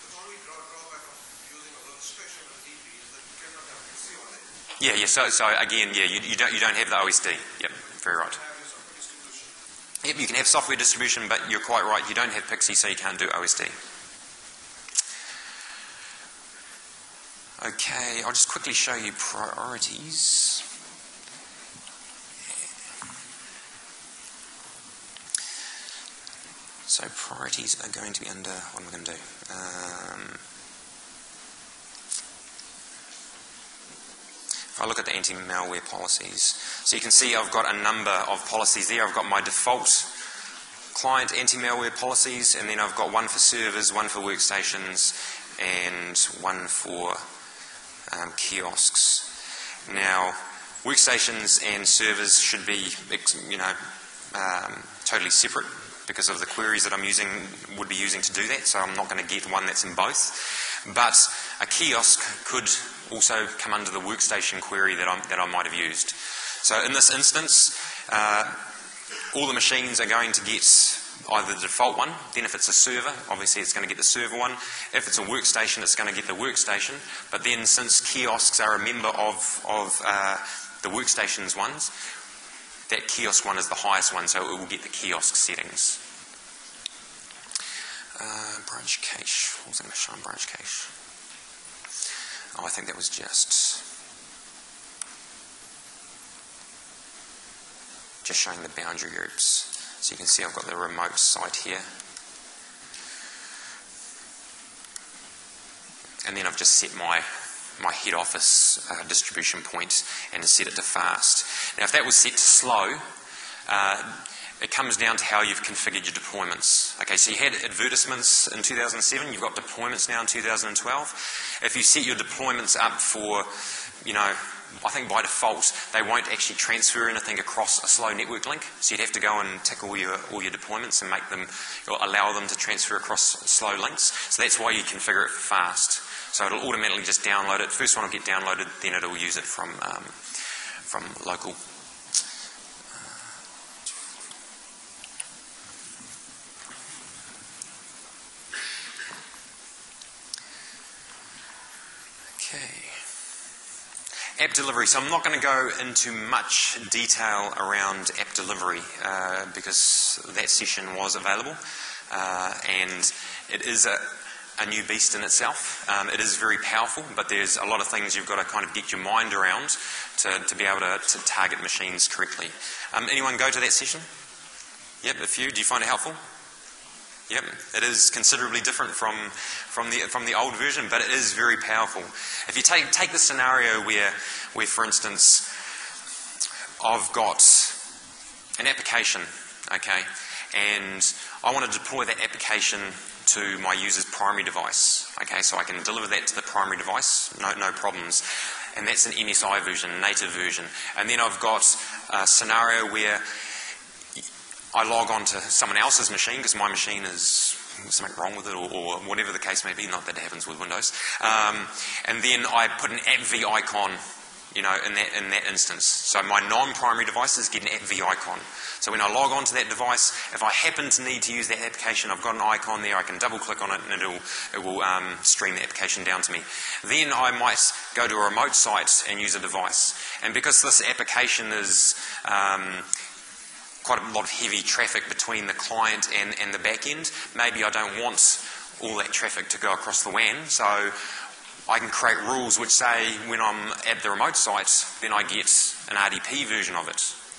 Speaker 1: Yeah, yeah. So so again, yeah, you, you don't you don't have the O S D. Yep, very right. Yep, you can have software distribution, but you're quite right. You don't have Pixie, so you can't do O S D. Okay, I'll just quickly show you priorities. So priorities are going to be under, what am I going to do? Um, if I look at the anti-malware policies, so you can see I've got a number of policies there. I've got my default client anti-malware policies, and then I've got one for servers, one for workstations, and one for Um, kiosks. Now, workstations and servers should be, you know, um, totally separate because of the queries that I'm using, would be using to do that. So I'm not going to get one that's in both. But a kiosk could also come under the workstation query that, I'm, that I might have used. So in this instance, uh, all the machines are going to get either the default one, then if it's a server, obviously it's going to get the server one. If it's a workstation, it's going to get the workstation. But then since kiosks are a member of, of uh, the workstations ones, that kiosk one is the highest one, so it will get the kiosk settings. Uh, branch cache. What was I going to show on branch cache? Oh, I think that was just... just showing the boundary groups. So you can see I've got the remote site here. And then I've just set my, my head office uh, distribution point and set it to fast. Now if that was set to slow, uh, it comes down to how you've configured your deployments. Okay, so you had advertisements in two thousand seven, you've got deployments now in two thousand twelve. If you set your deployments up for, you know, I think by default they won't actually transfer anything across a slow network link. So you'd have to go and tick all your all your deployments and make them, or allow them to transfer across slow links. So that's why you configure it for fast. So it'll automatically just download it. First one will get downloaded, then it'll use it from um, from local. App delivery. So I'm not going to go into much detail around app delivery uh, because that session was available uh, and it is a, a new beast in itself. Um, it is very powerful, but there's a lot of things you've got to kind of get your mind around to, to be able to, to target machines correctly. Um, anyone go to that session? Yep, a few. Do you find it helpful? Yep, it is considerably different from from the from the old version, but it is very powerful. If you take take the scenario where where, for instance, I've got an application, okay, and I want to deploy that application to my user's primary device, okay, so I can deliver that to the primary device, no no problems, and that's an M S I version, native version, and then I've got a scenario where I log on to someone else's machine because my machine is something wrong with it, or, or whatever the case may be. Not that it happens with Windows. Um, and then I put an AppV icon, you know, in that in that instance. So my non-primary devices get an AppV icon. So when I log on to that device, if I happen to need to use that application, I've got an icon there. I can double-click on it, and it'll it will um, stream the application down to me. Then I might go to a remote site and use a device. And because this application is um, quite a lot of heavy traffic between the client and, and the back end, maybe I don't want all that traffic to go across the W A N, so I can create rules which say when I'm at the remote site, then I get an R D P version of it.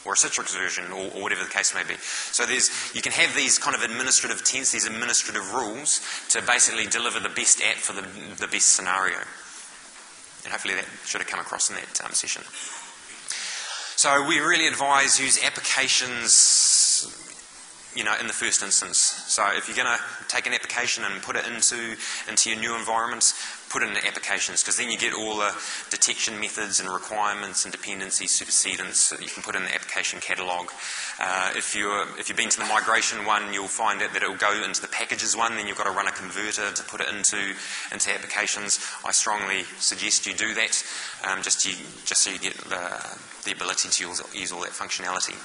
Speaker 1: or a Citrix version, or, or whatever the case may be. So there's, you can have these kind of administrative tenets, these administrative rules, to basically deliver the best app for the, the best scenario. And hopefully that should have come across in that um, session. So we really advise use applications, you know, in the first instance. So if you're going to take an application and put it into, into your new environment, put it in the applications, because then you get all the detection methods and requirements and dependencies, supersedence that you can put in the application catalogue. Uh, if, you're, if you've been to the migration one, you'll find out that it will go into the packages one, then you've got to run a converter to put it into, into applications. I strongly suggest you do that, um, just, to, just so you get the, the ability to use, use all that functionality.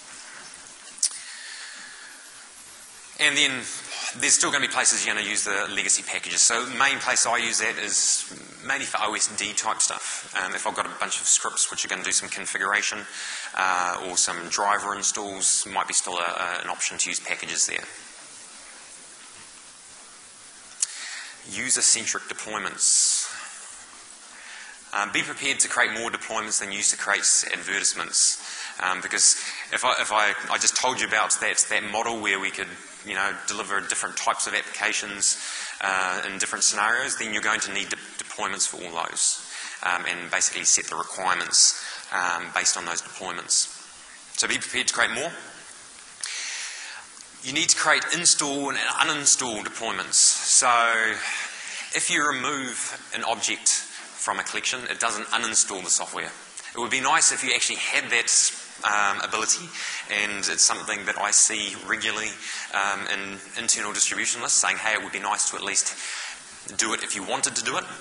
Speaker 1: And then there's still going to be places you're going to use the legacy packages. So the main place I use that is mainly for O S D type stuff. Um, if I've got a bunch of scripts which are going to do some configuration uh, or some driver installs, might be still a, a, an option to use packages there. User-centric deployments. Um, be prepared to create more deployments than you used to create advertisements. Um, because if, I, if I, I just told you about that, that model where we could, you know, deliver different types of applications uh, in different scenarios, then you're going to need de deployments for all those, um, and basically set the requirements um, based on those deployments. So be prepared to create more. You need to create install and uninstall deployments. So if you remove an object from a collection, it doesn't uninstall the software. It would be nice if you actually had that um, ability, and it's something that I see regularly um, in internal distribution lists, saying, hey, it would be nice to at least do it if you wanted to do it.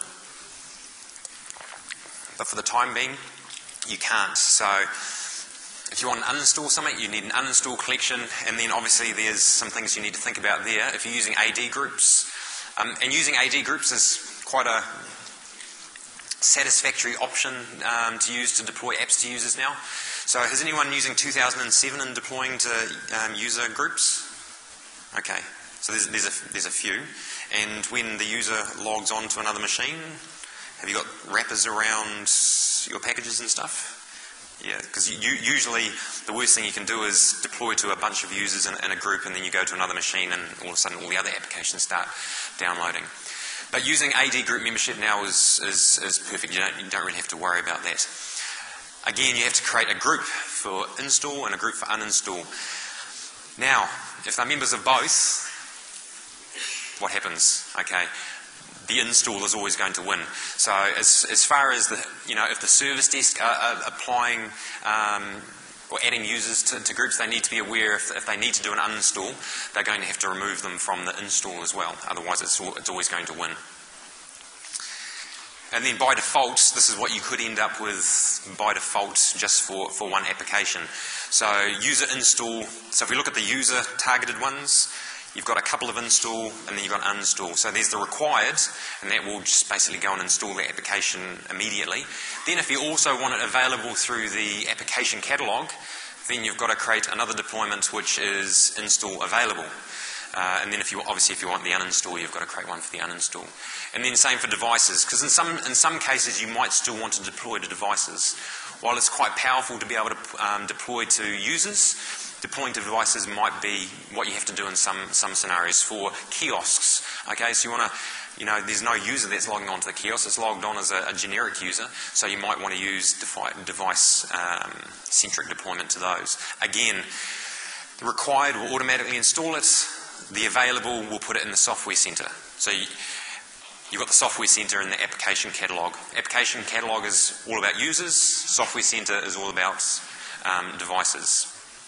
Speaker 1: But for the time being, you can't. So if you want to uninstall something, you need an uninstall collection, and then obviously there's some things you need to think about there. If you're using A D groups, um, and using A D groups is quite a satisfactory option um, to use to deploy apps to users now. So has anyone using two thousand seven and deploying to um, user groups? Okay, so there's, there's, a, there's a few. And when the user logs on to another machine, have you got wrappers around your packages and stuff? Yeah, because you, usually the worst thing you can do is deploy to a bunch of users in, in a group, and then you go to another machine and all of a sudden all the other applications start downloading. But using A D group membership now is, is, is perfect. You don't, you don't really have to worry about that. Again, you have to create a group for install and a group for uninstall. Now, if they're members of both, what happens? Okay, the install is always going to win. So as, as far as the, you know, if the service desk are, are applying um, or adding users to, to groups, they need to be aware if, if they need to do an uninstall, they're going to have to remove them from the install as well. Otherwise, it's, it's always going to win. And then by default, this is what you could end up with by default just for, for one application. So user install, so if we look at the user targeted ones, you've got a couple of install and then you've got uninstall. So there's the required, and that will just basically go and install the application immediately. Then if you also want it available through the application catalogue, then you've got to create another deployment which is install available. Uh, and then if you obviously if you want the uninstall, you've got to create one for the uninstall. And then same for devices, because in some in some cases you might still want to deploy to devices. While it's quite powerful to be able to um, deploy to users, deploying to devices might be what you have to do in some some scenarios. For kiosks, okay, so you want to, you know, there's no user that's logging onto the kiosk, it's logged on as a, a generic user, so you might want to use device-centric um, deployment to those. Again, the required will automatically install it, the available will put it in the software center. So you, you've got the software center and the application catalog. Application catalog is all about users, software center is all about um, devices.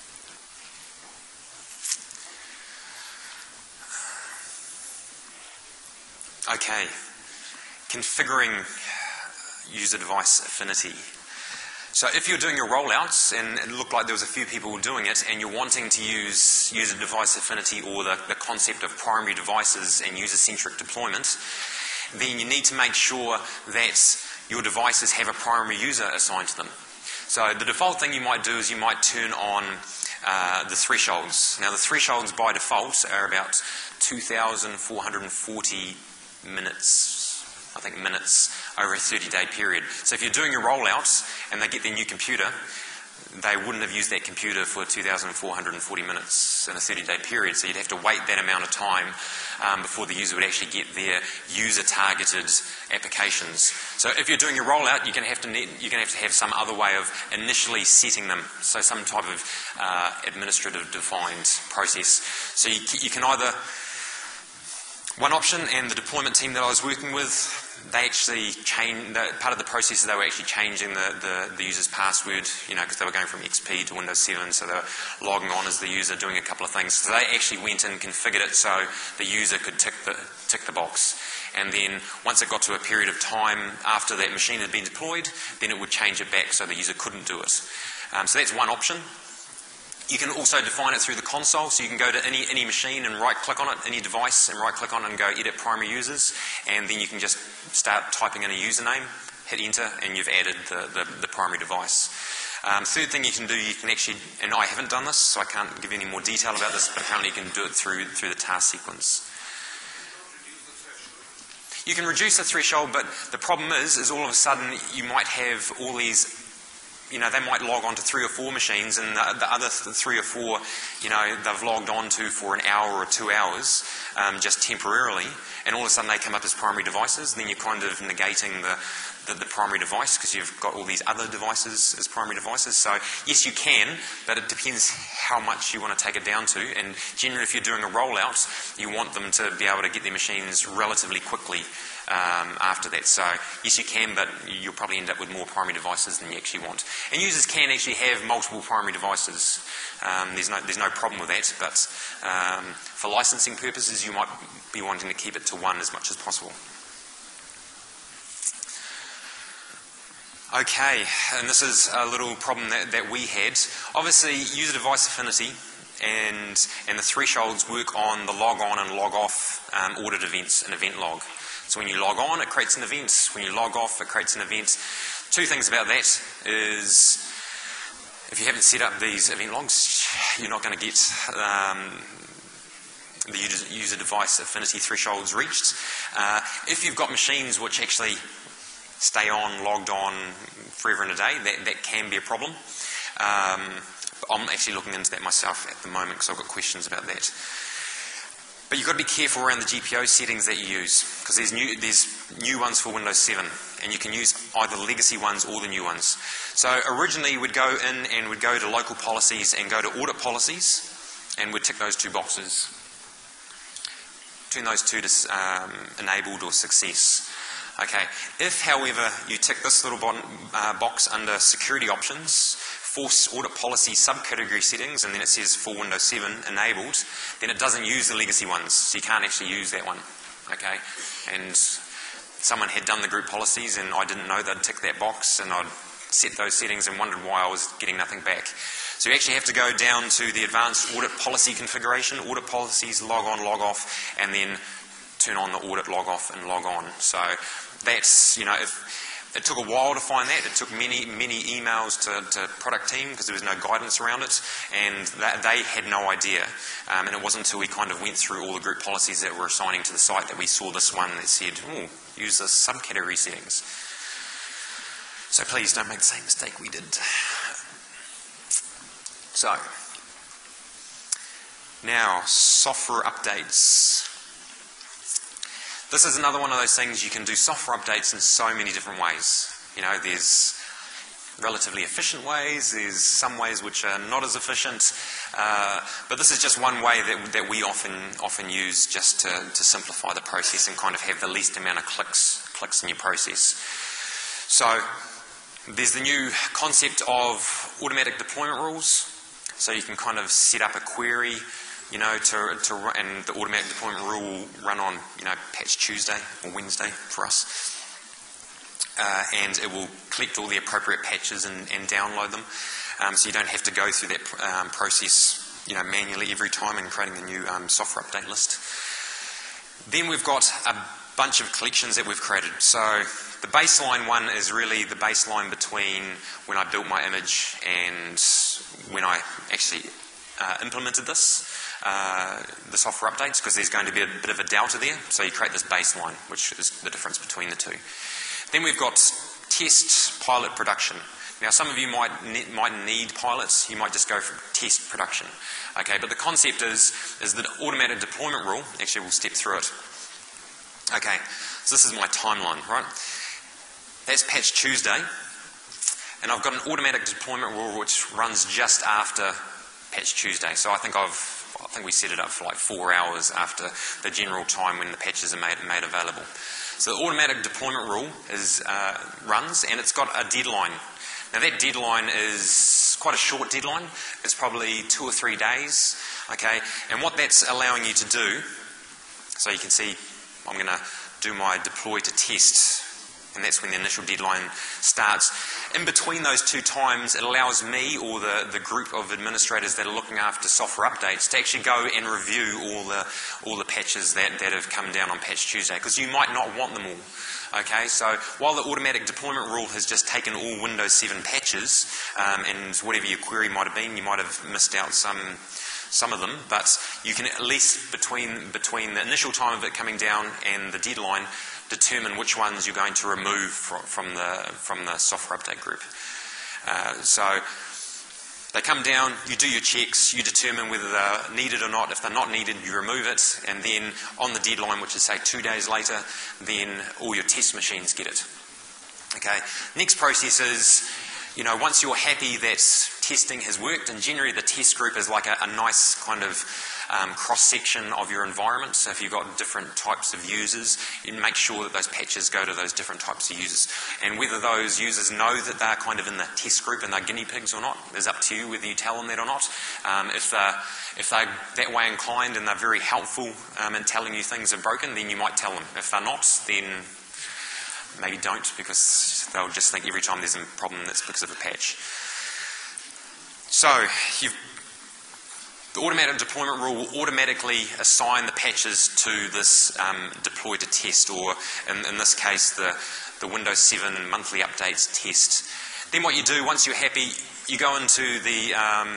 Speaker 1: Okay, configuring user device affinity. So if you're doing your rollouts, and it looked like there was a few people doing it, and you're wanting to use user device affinity or the, the concept of primary devices and user-centric deployment, then you need to make sure that your devices have a primary user assigned to them. So the default thing you might do is you might turn on uh, the thresholds. Now the thresholds by default are about two thousand four hundred forty minutes, I think minutes, over a thirty day period. So if you're doing your rollouts and they get their new computer, they wouldn't have used that computer for two thousand four hundred forty minutes in a thirty-day period, so you'd have to wait that amount of time um, before the user would actually get their user-targeted applications. So if you're doing a rollout, you're going to have to need, you're going to have to have some other way of initially setting them, so some type of uh, administrative defined process. So you, you can either, one option, and the deployment team that I was working with, they actually changed, part of the process they were actually changing the, the, the user's password, you know, because they were going from X P to Windows seven, so they were logging on as the user, doing a couple of things. So they actually went and configured it so the user could tick the, tick the box. And then once it got to a period of time after that machine had been deployed, then it would change it back so the user couldn't do it. Um, so that's one option. You can also define it through the console, so you can go to any, any machine and right-click on it, any device, and right-click on it and go edit primary users, and then you can just start typing in a username, hit enter, and you've added the, the, the primary device. Um, third thing you can do, you can actually, and I haven't done this, so I can't give you any more detail about this, but apparently you can do it through, through the task sequence. You can reduce the threshold, but the problem is, is all of a sudden you might have all these, you know, they might log on to three or four machines, and the, the other th three or four, you know, they've logged on to for an hour or two hours, um, just temporarily, and all of a sudden they come up as primary devices, and then you're kind of negating the, the, the primary device because you've got all these other devices as primary devices. So yes, you can, but it depends how much you want to take it down to, and generally if you're doing a rollout, you want them to be able to get their machines relatively quickly Um, after that. So yes, you can, but you'll probably end up with more primary devices than you actually want. And users can actually have multiple primary devices. Um, there's no there's no problem with that, but um, for licensing purposes, you might be wanting to keep it to one as much as possible. Okay, and this is a little problem that, that we had. Obviously, user device affinity and and the thresholds work on the log on and log off um, audit events and event log. So when you log on, it creates an event. When you log off, it creates an event. Two things about that is, if you haven't set up these event logs, you're not going to get um, the user, user device affinity thresholds reached. Uh, if you've got machines which actually stay on, logged on forever and a day, that, that can be a problem. Um, I'm actually looking into that myself at the moment because I've got questions about that. But you've got to be careful around the G P O settings that you use, because there's new, there's new ones for Windows seven, and you can use either the legacy ones or the new ones. So originally we'd go in and we'd go to local policies and go to audit policies, and we'd tick those two boxes. Turn those two to um, enabled or success. Okay. If, however, you tick this little bon, uh, box under security options, force audit policy subcategory settings, and then it says for Windows seven enabled, then it doesn't use the legacy ones, so you can't actually use that one. Okay, and someone had done the group policies, and I didn't know they'd tick that box, and I'd set those settings and wondered why I was getting nothing back. So you actually have to go down to the advanced audit policy configuration, audit policies, log on, log off, and then turn on the audit log off and log on. So that's, you know, if it took a while to find that. It took many, many emails to, to product team because there was no guidance around it, and that, they had no idea. Um, and it wasn't until we kind of went through all the group policies that we're assigning to the site that we saw this one that said, oh, use the subcategory settings. So please don't make the same mistake we did. So, now, software updates. This is another one of those things you can do software updates in so many different ways. You know, there's relatively efficient ways, there's some ways which are not as efficient, uh, but this is just one way that, that we often often use just to, to simplify the process and kind of have the least amount of clicks, clicks in your process. So, there's the new concept of automatic deployment rules. So you can kind of set up a query, you know, to, to and the automatic deployment rule will run on, you know, Patch Tuesday or Wednesday for us. Uh, and it will collect all the appropriate patches and, and download them. Um, so you don't have to go through that um, process, you know, manually every time and creating a new um, software update list. Then we've got a bunch of collections that we've created. So the baseline one is really the baseline between when I built my image and when I actually uh, implemented this. Uh, the software updates, because there's going to be a bit of a delta there, so you create this baseline, which is the difference between the two. Then we've got test, pilot, production. Now, some of you might ne might need pilots. You might just go for test production. Okay, but the concept is is that automatic deployment rule. Actually, we'll step through it. Okay, so this is my timeline, right? That's Patch Tuesday, and I've got an automatic deployment rule which runs just after Patch Tuesday. So I think I've I think we set it up for like four hours after the general time when the patches are made made available. So the automatic deployment rule is uh, runs, and it's got a deadline. Now that deadline is quite a short deadline. It's probably two or three days. Okay, and what that's allowing you to do, so you can see, I'm going to do my deploy to test. And that's when the initial deadline starts. In between those two times, it allows me or the, the group of administrators that are looking after software updates to actually go and review all the all the patches that, that have come down on Patch Tuesday, because you might not want them all. Okay, so while the automatic deployment rule has just taken all Windows seven patches, um, and whatever your query might have been, you might have missed out some some of them, but you can at least, between between the initial time of it coming down and the deadline, determine which ones you're going to remove from, from the from the software update group. Uh, so they come down, you do your checks, you determine whether they're needed or not. If they're not needed, you remove it, and then on the deadline, which is say two days later, then all your test machines get it. Okay. Next process is, you know, once you're happy that testing has worked, and generally the test group is like a, a nice kind of um, cross-section of your environment. So if you've got different types of users, you make sure that those patches go to those different types of users. And whether those users know that they're kind of in the test group and they're guinea pigs or not is up to you, whether you tell them that or not. Um, if they're, if they're that way inclined and they're very helpful um, in telling you things are broken, then you might tell them. If they're not, then maybe don't, because they'll just think every time there's a problem that's because of a patch. So you've, the automatic deployment rule will automatically assign the patches to this um, deploy to test, or in, in this case the, the Windows seven monthly updates test. Then what you do, once you're happy, you go into the um,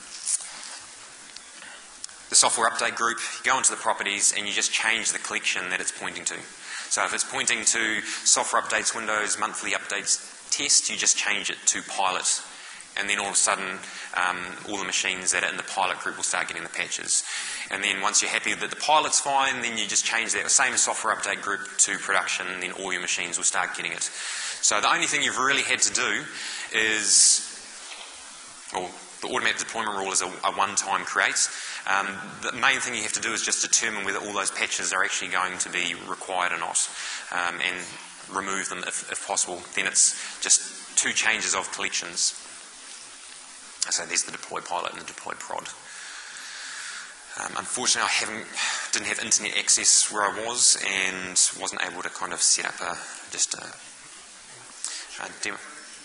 Speaker 1: the software update group, you go into the properties, and you just change the collection that it's pointing to. So if it's pointing to software updates Windows monthly updates test, you just change it to pilot, and then all of a sudden um, all the machines that are in the pilot group will start getting the patches. And then once you're happy that the pilot's fine, then you just change that same software update group to production, and then all your machines will start getting it. So the only thing you've really had to do is, well, the automatic deployment rule is a, a one-time create. Um, the main thing you have to do is just determine whether all those patches are actually going to be required or not, um, and remove them if, if possible. Then it's just two changes of collections. So there's the deploy pilot and the deploy prod. Um, unfortunately, I haven't, didn't have internet access where I was, and wasn't able to kind of set up a just a, a demo.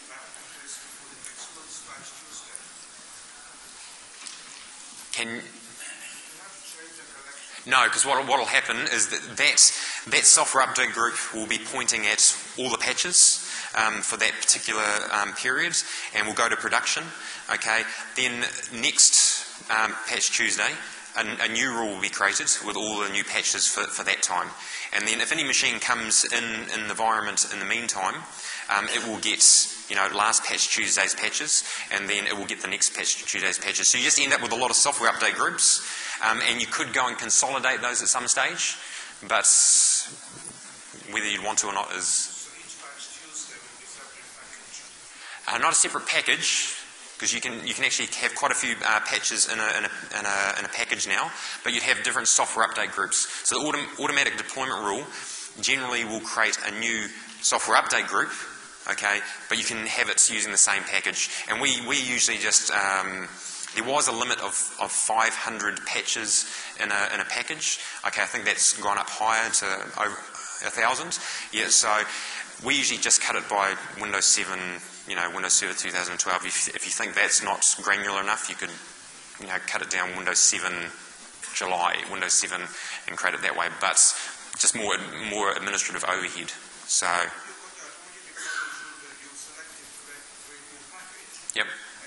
Speaker 1: Can No, because what will happen is that, that that software update group will be pointing at all the patches um, for that particular um, period, and will go to production. Okay. Then next um, Patch Tuesday, a, a new rule will be created with all the new patches for, for that time. And then if any machine comes in in the environment in the meantime, um, it will get, you know, last Patch Tuesday's patches, and then it will get the next Patch Tuesday's patches. So you just end up with a lot of software update groups, um, and you could go and consolidate those at some stage, but whether you'd want to or not is uh, not a separate package, because you can you can actually have quite a few uh, patches in a, in, a, in, a, in a package now, but you'd have different software update groups. So the autom automatic deployment rule generally will create a new software update group, okay, but you can have it using the same package. And we, we usually just, um, there was a limit of, of five hundred patches in a, in a package. Okay, I think that's gone up higher to over one thousand. Yeah, so we usually just cut it by Windows seven, you know, Windows Server two thousand twelve. If, if you think that's not granular enough, you could, you know, cut it down Windows seven July, Windows seven, and create it that way. But just more more administrative overhead. So, yep.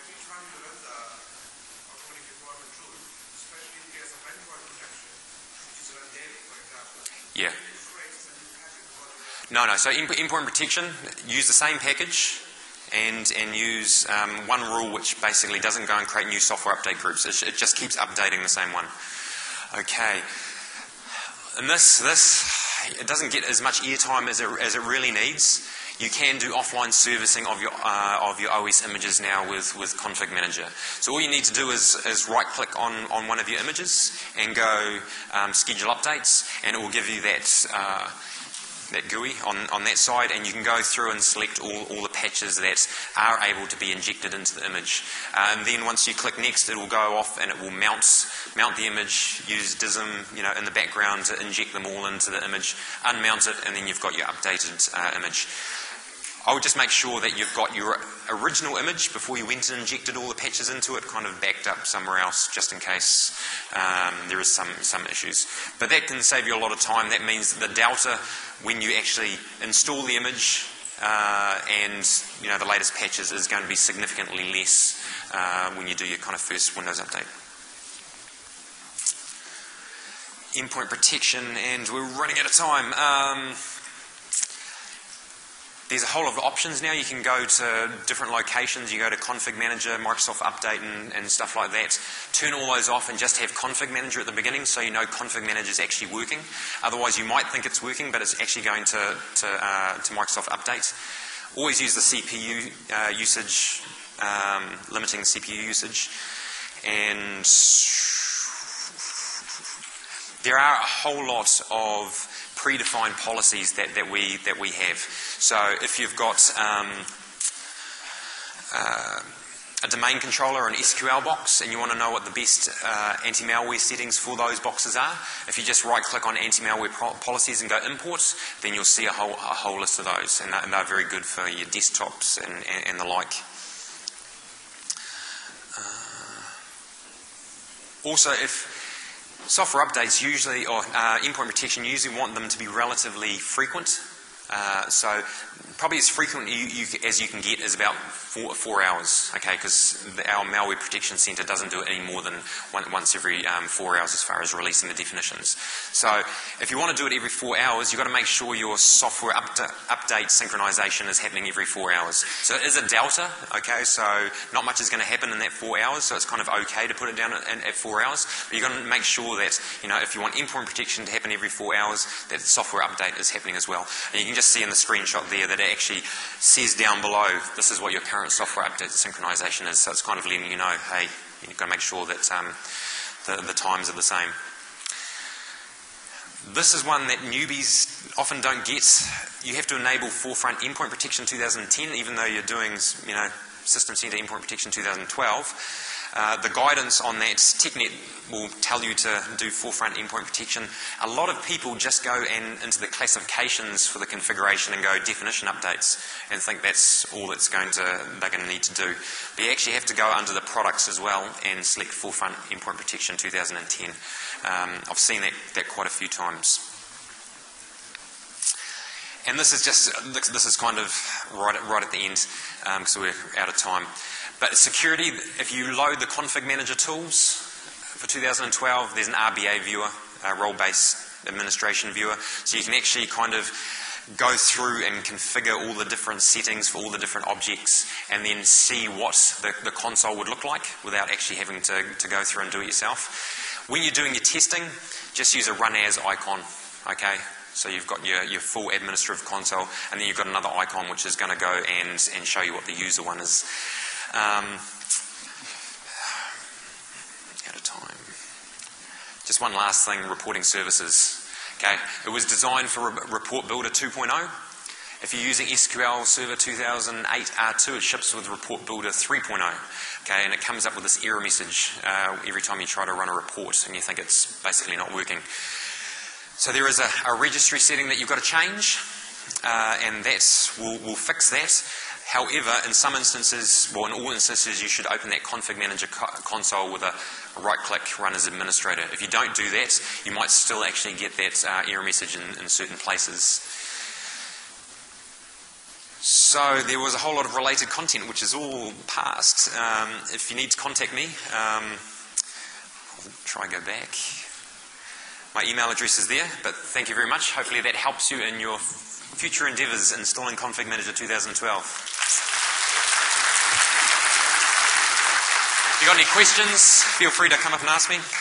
Speaker 1: Yeah. No, no. So endpoint protection, use the same package, and, and use um, one rule which basically doesn't go and create new software update groups. It, it just keeps updating the same one. Okay. And this, this it doesn't get as much airtime as it, as it really needs. You can do offline servicing of your uh, of your O S images now with, with Config Manager. So all you need to do is, is right-click on, on one of your images and go um, schedule updates, and it will give you that uh, that G U I on, on that side, and you can go through and select all, all the patches that are able to be injected into the image. Uh, and then once you click next, it will go off and it will mount mount the image, use D I S M, you know, in the background to inject them all into the image, unmount it, and then you've got your updated uh, image. I would just make sure that you've got your original image before you went and injected all the patches into it, kind of backed up somewhere else, just in case um, there is some, some issues. But that can save you a lot of time. That means that the delta when you actually install the image uh, and you know the latest patches is going to be significantly less uh, when you do your kind of first Windows update. Endpoint protection, and we're running out of time. Um, There's a whole lot of options now. You can go to different locations. You go to Config Manager, Microsoft Update, and, and stuff like that. Turn all those off and just have Config Manager at the beginning, so you know Config Manager is actually working. Otherwise, you might think it's working, but it's actually going to to, uh, to Microsoft Update. Always use the C P U uh, usage, um, limiting C P U usage, and there are a whole lot of predefined policies that, that we that we have. So if you've got um, uh, a domain controller or an S Q L box and you want to know what the best uh, anti-malware settings for those boxes are, if you just right-click on anti-malware policies and go import, then you'll see a whole, a whole list of those, and they're, and they're very good for your desktops and, and, and the like. Uh, also, if software updates usually, or uh, endpoint protection, you usually want them to be relatively frequent. Uh, so probably as frequent you, you, as you can get is about four, four hours, okay, because our malware protection center doesn't do it any more than one, once every um, four hours as far as releasing the definitions. So if you want to do it every four hours, you've got to make sure your software up to, update synchronization is happening every four hours. So it is a delta, okay, so not much is going to happen in that four hours, so it's kind of okay to put it down at, at four hours, but you've got to make sure that, you know, if you want endpoint protection to happen every four hours, that the software update is happening as well. And you can just see in the screenshot there that it actually says down below, this is what your current software update synchronization is, so it's kind of letting you know, hey, you've got to make sure that um, the, the times are the same. This is one that newbies often don't get. You have to enable Forefront Endpoint Protection two thousand ten, even though you're doing, you know, System Center Endpoint Protection two thousand twelve. Uh, the guidance on that, TechNet will tell you to do Forefront Endpoint Protection. A lot of people just go and into the classifications for the configuration and go definition updates and think that's all that's going to they're going to need to do. But you actually have to go under the products as well and select Forefront Endpoint Protection two thousand ten. Um, I've seen that, that quite a few times. And this is just this is kind of right at, right at the end because um, we're out of time. But security, if you load the Config Manager tools for two thousand twelve, there's an R B A viewer, a role-based administration viewer, so you can actually kind of go through and configure all the different settings for all the different objects and then see what the, the console would look like without actually having to, to go through and do it yourself. When you're doing your testing, just use a run as icon, okay? So you've got your, your full administrative console, and then you've got another icon which is going to go and, and show you what the user one is. Um, out of time. Just one last thing, reporting services. Okay, it was designed for Report Builder two point oh. If you're using S Q L Server two thousand eight R two, it ships with Report Builder three point oh. Okay, and it comes up with this error message uh, every time you try to run a report and you think it's basically not working. So there is a, a registry setting that you've got to change, uh, and that's will will fix that. However, in some instances, well, in all instances, you should open that Config Manager co console with a, a right-click, Run as Administrator. If you don't do that, you might still actually get that uh, error message in, in certain places. So there was a whole lot of related content, which is all past. Um, if you need to contact me, um, I'll try and go back. My email address is there, but thank you very much. Hopefully that helps you in your future endeavours installing Config Manager two thousand twelve. you got any questions, feel free to come up and ask me.